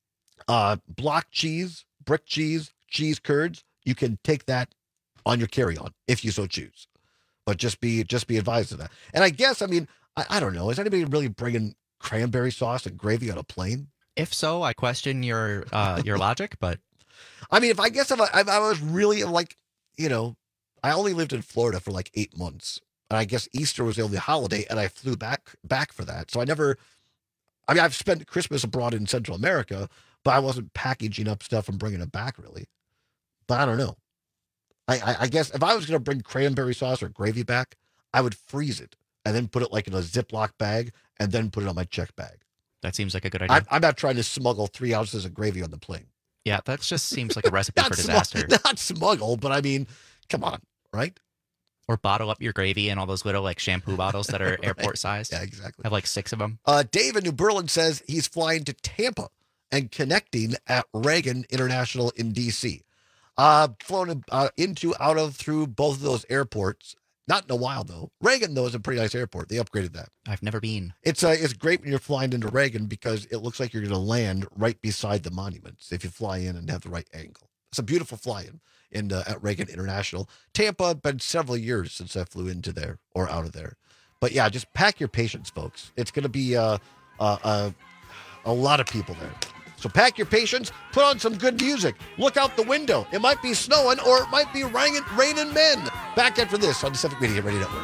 Uh, block cheese, brick cheese, cheese curds, you can take that on your carry-on if you so choose. But just be just be advised of that. And I guess, I mean, I, I don't know. Is anybody really bringing cranberry sauce and gravy on a plane? If so, I question your uh, your logic, but... I mean, if I guess if I, if I was really like, you know, I only lived in Florida for like eight months. And I guess Easter was the only holiday, and I flew back back for that. So I never... I mean, I've spent Christmas abroad in Central America, but I wasn't packaging up stuff and bringing it back, really. But I don't know. I, I, I guess if I was going to bring cranberry sauce or gravy back, I would freeze it and then put it like in a Ziploc bag and then put it on my check bag. That seems like a good idea. I, I'm not trying to smuggle three ounces of gravy on the plane. Yeah, that just seems like a recipe for disaster. Smug, not smuggle, but I mean, come on, right? Or bottle up your gravy in all those little like shampoo bottles that are right. airport sized. Yeah, exactly. Have like six of them. Uh, Dave in New Berlin says he's flying to Tampa and connecting at Reagan International in D C. Uh, flown uh, into, out of, through both of those airports. Not in a while, though. Reagan, though, is a pretty nice airport. They upgraded that. I've never been. It's uh, it's great when you're flying into Reagan because it looks like you're going to land right beside the monuments if you fly in and have the right angle. It's a beautiful fly-in in, uh, at Reagan International. Tampa, been several years since I flew into there or out of there. But, yeah, just pack your patience, folks. It's going to be uh, uh, uh, a lot of people there. So pack your patience, put on some good music, look out the window. It might be snowing or it might be raining, raining men. Back after this on the Civic Media Radio Network.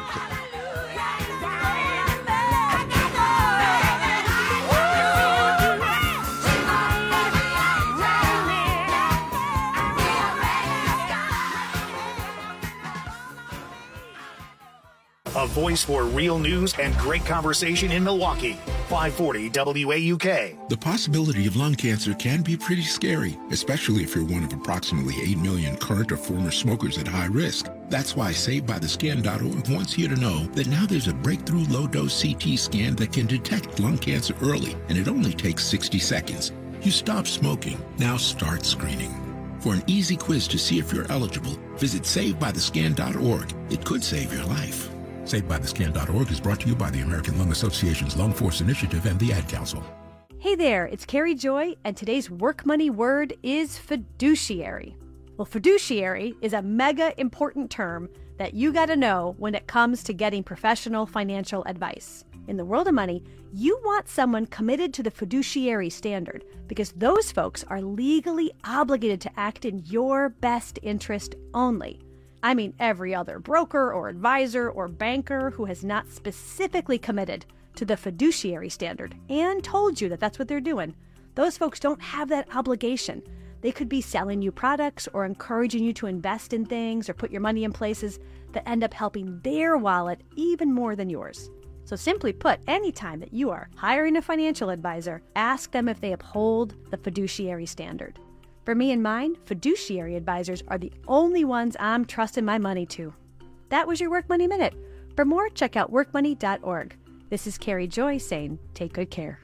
A voice for real news and great conversation in Milwaukee. five forty W A U K. The possibility of lung cancer can be pretty scary, especially if you're one of approximately eight million current or former smokers at high risk. That's why Saved By The Scan dot org wants you to know that now there's a breakthrough low-dose C T scan that can detect lung cancer early, and it only takes sixty seconds. You stop smoking, now start screening. For an easy quiz to see if you're eligible, visit Saved By The Scan dot org. It could save your life. Saved By The Scan dot org is brought to you by the American Lung Association's Lung Force Initiative and the Ad Council. Hey there, it's Carrie Joy, and today's work money word is fiduciary. Well, fiduciary is a mega important term that you got to know when it comes to getting professional financial advice. In the world of money, you want someone committed to the fiduciary standard because those folks are legally obligated to act in your best interest only. I mean, every other broker or advisor or banker who has not specifically committed to the fiduciary standard and told you that that's what they're doing, those folks don't have that obligation. They could be selling you products or encouraging you to invest in things or put your money in places that end up helping their wallet even more than yours. So simply put, anytime that you are hiring a financial advisor, ask them if they uphold the fiduciary standard. For me and mine, fiduciary advisors are the only ones I'm trusting my money to. That was your Work Money Minute. For more, check out work money dot org. This is Carrie Joy saying, take good care.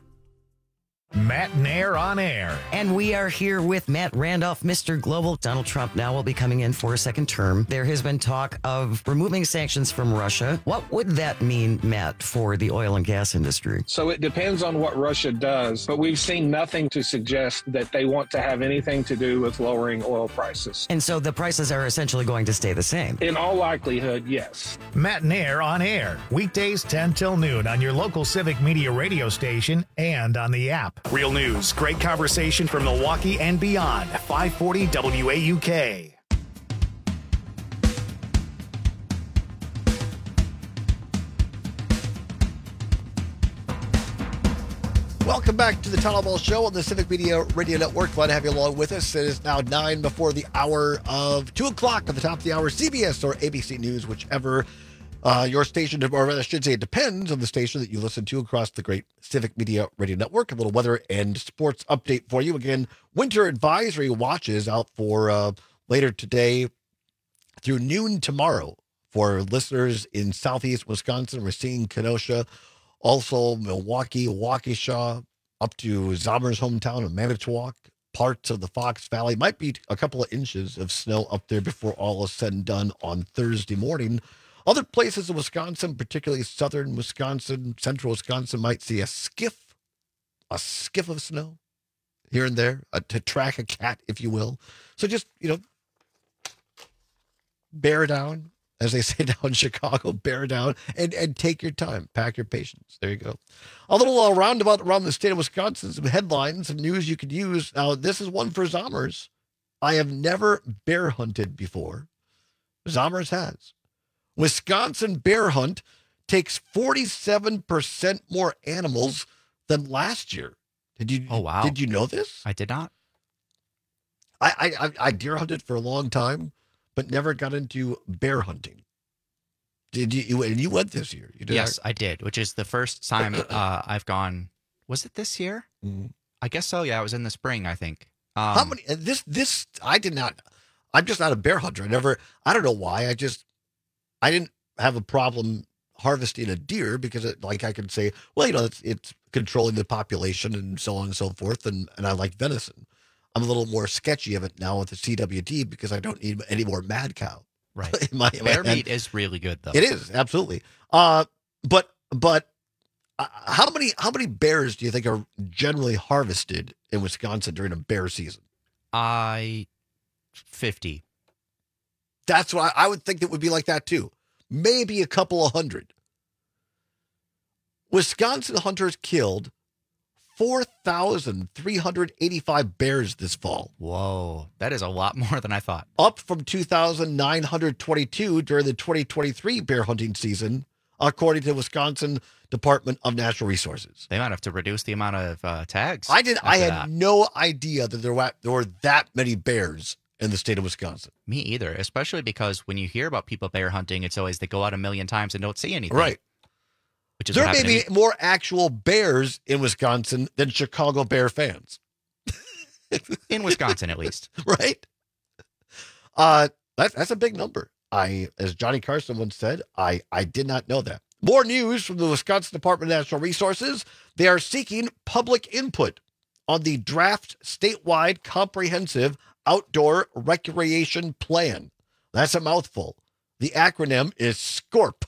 Matt Nair on air. And we are here with Matt Randolph, Mister Global. Donald Trump now will be coming in for a second term. There has been talk of removing sanctions from Russia. What would that mean, Matt, for the oil and gas industry? So it depends on what Russia does, but we've seen nothing to suggest that they want to have anything to do with lowering oil prices. And so the prices are essentially going to stay the same? In all likelihood, yes. Matt Nair on air. Weekdays ten till noon on your local Civic Media radio station and on the app. Real news, great conversation from Milwaukee and beyond. five forty W A U K. Welcome back to the Tunnel Ball Show on the Civic Media Radio Network. Glad to have you along with us. It is now nine before the hour of two o'clock at the top of the hour. C B S or A B C News, whichever Uh, your station, or rather, I should say, it depends on the station that you listen to across the great Civic Media Radio Network. A little weather and sports update for you. Again, winter advisory watches out for uh, later today through noon tomorrow for listeners in southeast Wisconsin. We're seeing Kenosha, also Milwaukee, Waukesha, up to Zomer's hometown of Manitowoc, parts of the Fox Valley. Might be a couple of inches of snow up there before all is said and done on Thursday morning. Other places in Wisconsin, particularly southern Wisconsin, central Wisconsin, might see a skiff, a skiff of snow here and there, uh, to track a cat, if you will. So just, you know, bear down, as they say down in Chicago, bear down and, and take your time. Pack your patience. There you go. A little uh, roundabout around the state of Wisconsin, some headlines and news you could use. Now, this is one for Zommers. I have never bear hunted before. Zommers has. Wisconsin bear hunt takes forty-seven percent more animals than last year. Did you? Oh, wow. Did you know this? I did not. I, I, I deer hunted for a long time, but never got into bear hunting. Did you? you and you went this year. You did. Yes, I did, which is the first time uh, I've gone. Was it this year? Mm-hmm. I guess so. Yeah, it was in the spring, I think. Um, How many? This, this, I did not. I'm just not a bear hunter. I never, I don't know why. I just, I didn't have a problem harvesting a deer because, it, like, I could say, well, you know, it's, it's controlling the population and so on and so forth. And, and I like venison. I'm a little more sketchy of it now with the C W D because I don't need any more mad cow. Right. in my, in bear my meat is really good, though. It is, absolutely. Uh, but, but uh, how many, how many bears do you think are generally harvested in Wisconsin during a bear season? I, fifty. That's why I would think it would be like that too. Maybe a couple of hundred. Wisconsin hunters killed four thousand three hundred eighty-five bears this fall. Whoa, that is a lot more than I thought. Up from two thousand nine hundred twenty-two during the twenty twenty-three bear hunting season, according to the Wisconsin Department of Natural Resources. They might have to reduce the amount of uh, tags. I did. I had that. no idea that there were, there were that many bears in the state of Wisconsin. Me either, especially because when you hear about people bear hunting, it's always they go out a million times and don't see anything. Right. Which is there what may happened be more actual bears in Wisconsin than Chicago Bear fans. In Wisconsin, at least. Right? Uh, that, that's a big number. I, as Johnny Carson once said, I, I did not know that. More news from the Wisconsin Department of Natural Resources. They are seeking public input on the draft statewide comprehensive outdoor recreation plan. That's a mouthful. The acronym is SCORP.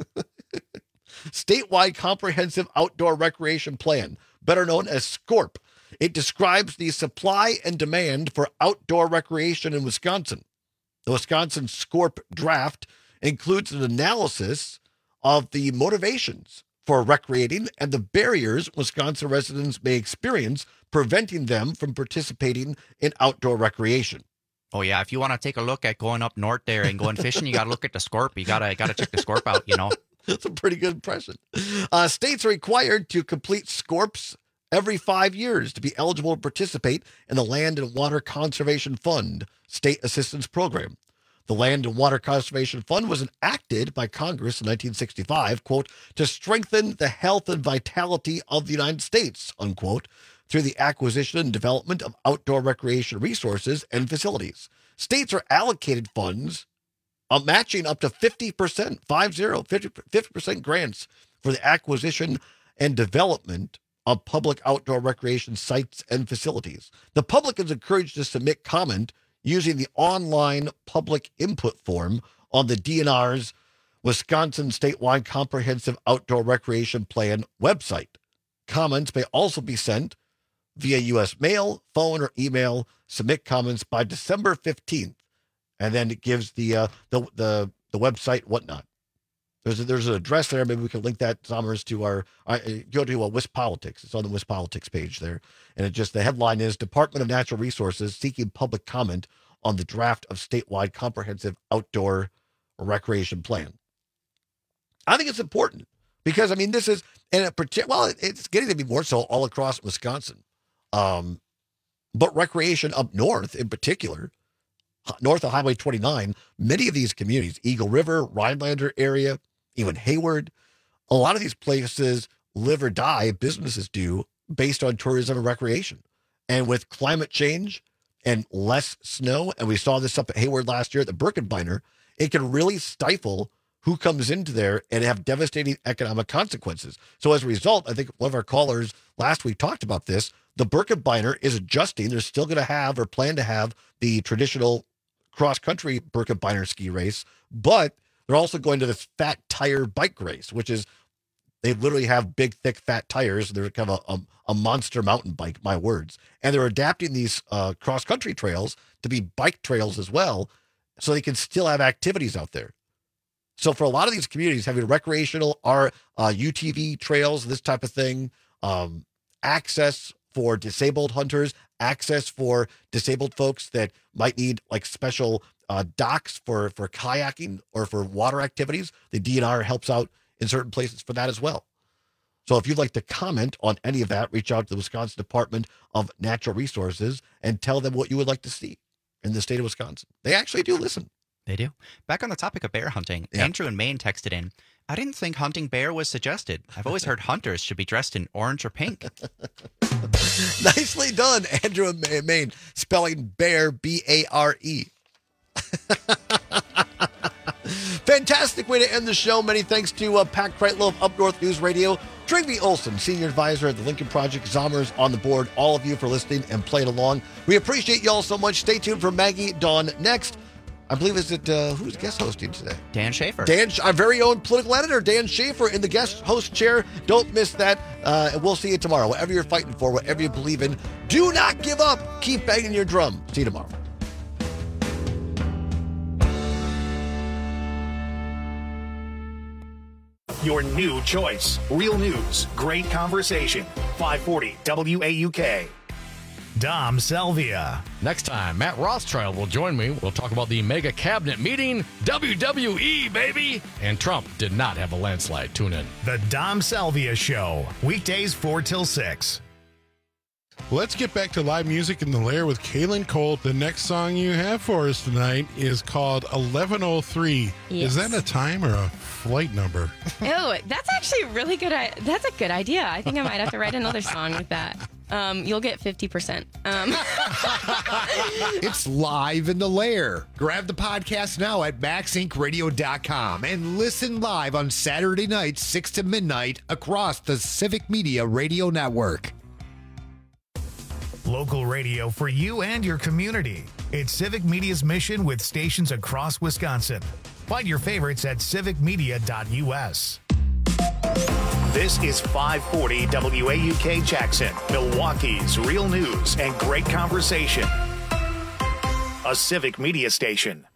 Statewide Comprehensive Outdoor Recreation Plan, better known as SCORP. It describes the supply and demand for outdoor recreation in Wisconsin. The Wisconsin SCORP draft includes an analysis of the motivations for recreating and the barriers Wisconsin residents may experience preventing them from participating in outdoor recreation. Oh yeah, if you want to take a look at going up north there and going fishing, you got to look at the SCORP. You got to got to check the SCORP out, you know. That's a pretty good impression. Uh, states are required to complete SCORPs every five years to be eligible to participate in the Land and Water Conservation Fund State Assistance Program. The Land and Water Conservation Fund was enacted by Congress in nineteen sixty-five, quote, to strengthen the health and vitality of the United States, unquote, through the acquisition and development of outdoor recreation resources and facilities. States are allocated funds uh, matching up to fifty percent, five zero, fifty, fifty percent grants for the acquisition and development of public outdoor recreation sites and facilities. The public is encouraged to submit comment using the online public input form on the D N R's Wisconsin Statewide Comprehensive Outdoor Recreation Plan website. Comments may also be sent via U S mail, phone, or email. Submit comments by December fifteenth. And then it gives the uh, the, the the website, whatnot. There's a, there's an address there. Maybe we can link that, Somers, to our, uh, go to uh, WisPolitics. It's on the WisPolitics page there. And it just, the headline is Department of Natural Resources seeking public comment on the draft of statewide comprehensive outdoor recreation plan. I think it's important because, I mean, this is, and it, well, it's getting to be more so all across Wisconsin. Um, but recreation up north in particular, north of Highway twenty-nine, many of these communities, Eagle River, Rhinelander area, even Hayward, a lot of these places live or die, businesses do, based on tourism and recreation. And with climate change and less snow, and we saw this up at Hayward last year at the Birkenbeiner, it can really stifle who comes into there and have devastating economic consequences. So as a result, I think one of our callers last week talked about this. The Birkenbeiner is adjusting. They're still going to have or plan to have the traditional cross-country Birkenbeiner ski race, but they're also going to this fat tire bike race, which is, they literally have big, thick, fat tires. They're kind of a, a, a monster mountain bike, my words. And they're adapting these uh, cross-country trails to be bike trails as well, so they can still have activities out there. So for a lot of these communities, having recreational or uh, U T V trails, this type of thing, um, access for disabled hunters, access for disabled folks that might need like special uh, docks for, for kayaking or for water activities, the D N R helps out in certain places for that as well. So if you'd like to comment on any of that, reach out to the Wisconsin Department of Natural Resources and tell them what you would like to see in the state of Wisconsin. They actually do listen. They do. Back on the topic of bear hunting, yeah. Andrew in Maine texted in, I didn't think hunting bear was suggested. I've always heard hunters should be dressed in orange or pink. Nicely done, Andrew in Maine, spelling bear, B A R E. Fantastic way to end the show. Many thanks to uh, Pat Kreitlow of Up North News Radio, Trygve Olson, Senior Advisor at the Lincoln Project, Zomers on the board, all of you for listening and playing along. We appreciate you all so much. Stay tuned for Maggie Dawn next. I believe is it uh, who's guest hosting today? Dan Schaefer. Dan, our very own political editor, Dan Schaefer, in the guest host chair. Don't miss that. Uh, and we'll see you tomorrow. Whatever you're fighting for, whatever you believe in, do not give up. Keep banging your drum. See you tomorrow. Your new choice. Real news. Great conversation. five forty W A U K. Dom Salvia. Next time, Matt Rothschild will join me. We'll talk about the mega cabinet meeting, W W E, baby. And Trump did not have a landslide. Tune in. The Dom Salvia Show. Weekdays four till six. Let's get back to live music in the Lair with Kaylin Cole. The next song you have for us tonight is called eleven oh three. Yes. Is that a time or a flight number? Oh, that's actually a really good. I- that's a good idea. I think I might have to write another song with that. Um, you'll get fifty percent. Um. It's live in the Lair. Grab the podcast now at max inc radio dot com and listen live on Saturday nights, six to midnight, across the Civic Media Radio Network. Local radio for you and your community. It's Civic Media's mission with stations across Wisconsin. Find your favorites at civic media dot u s. This is five forty W A U K Jackson, Milwaukee's real news and great conversation. A Civic Media station.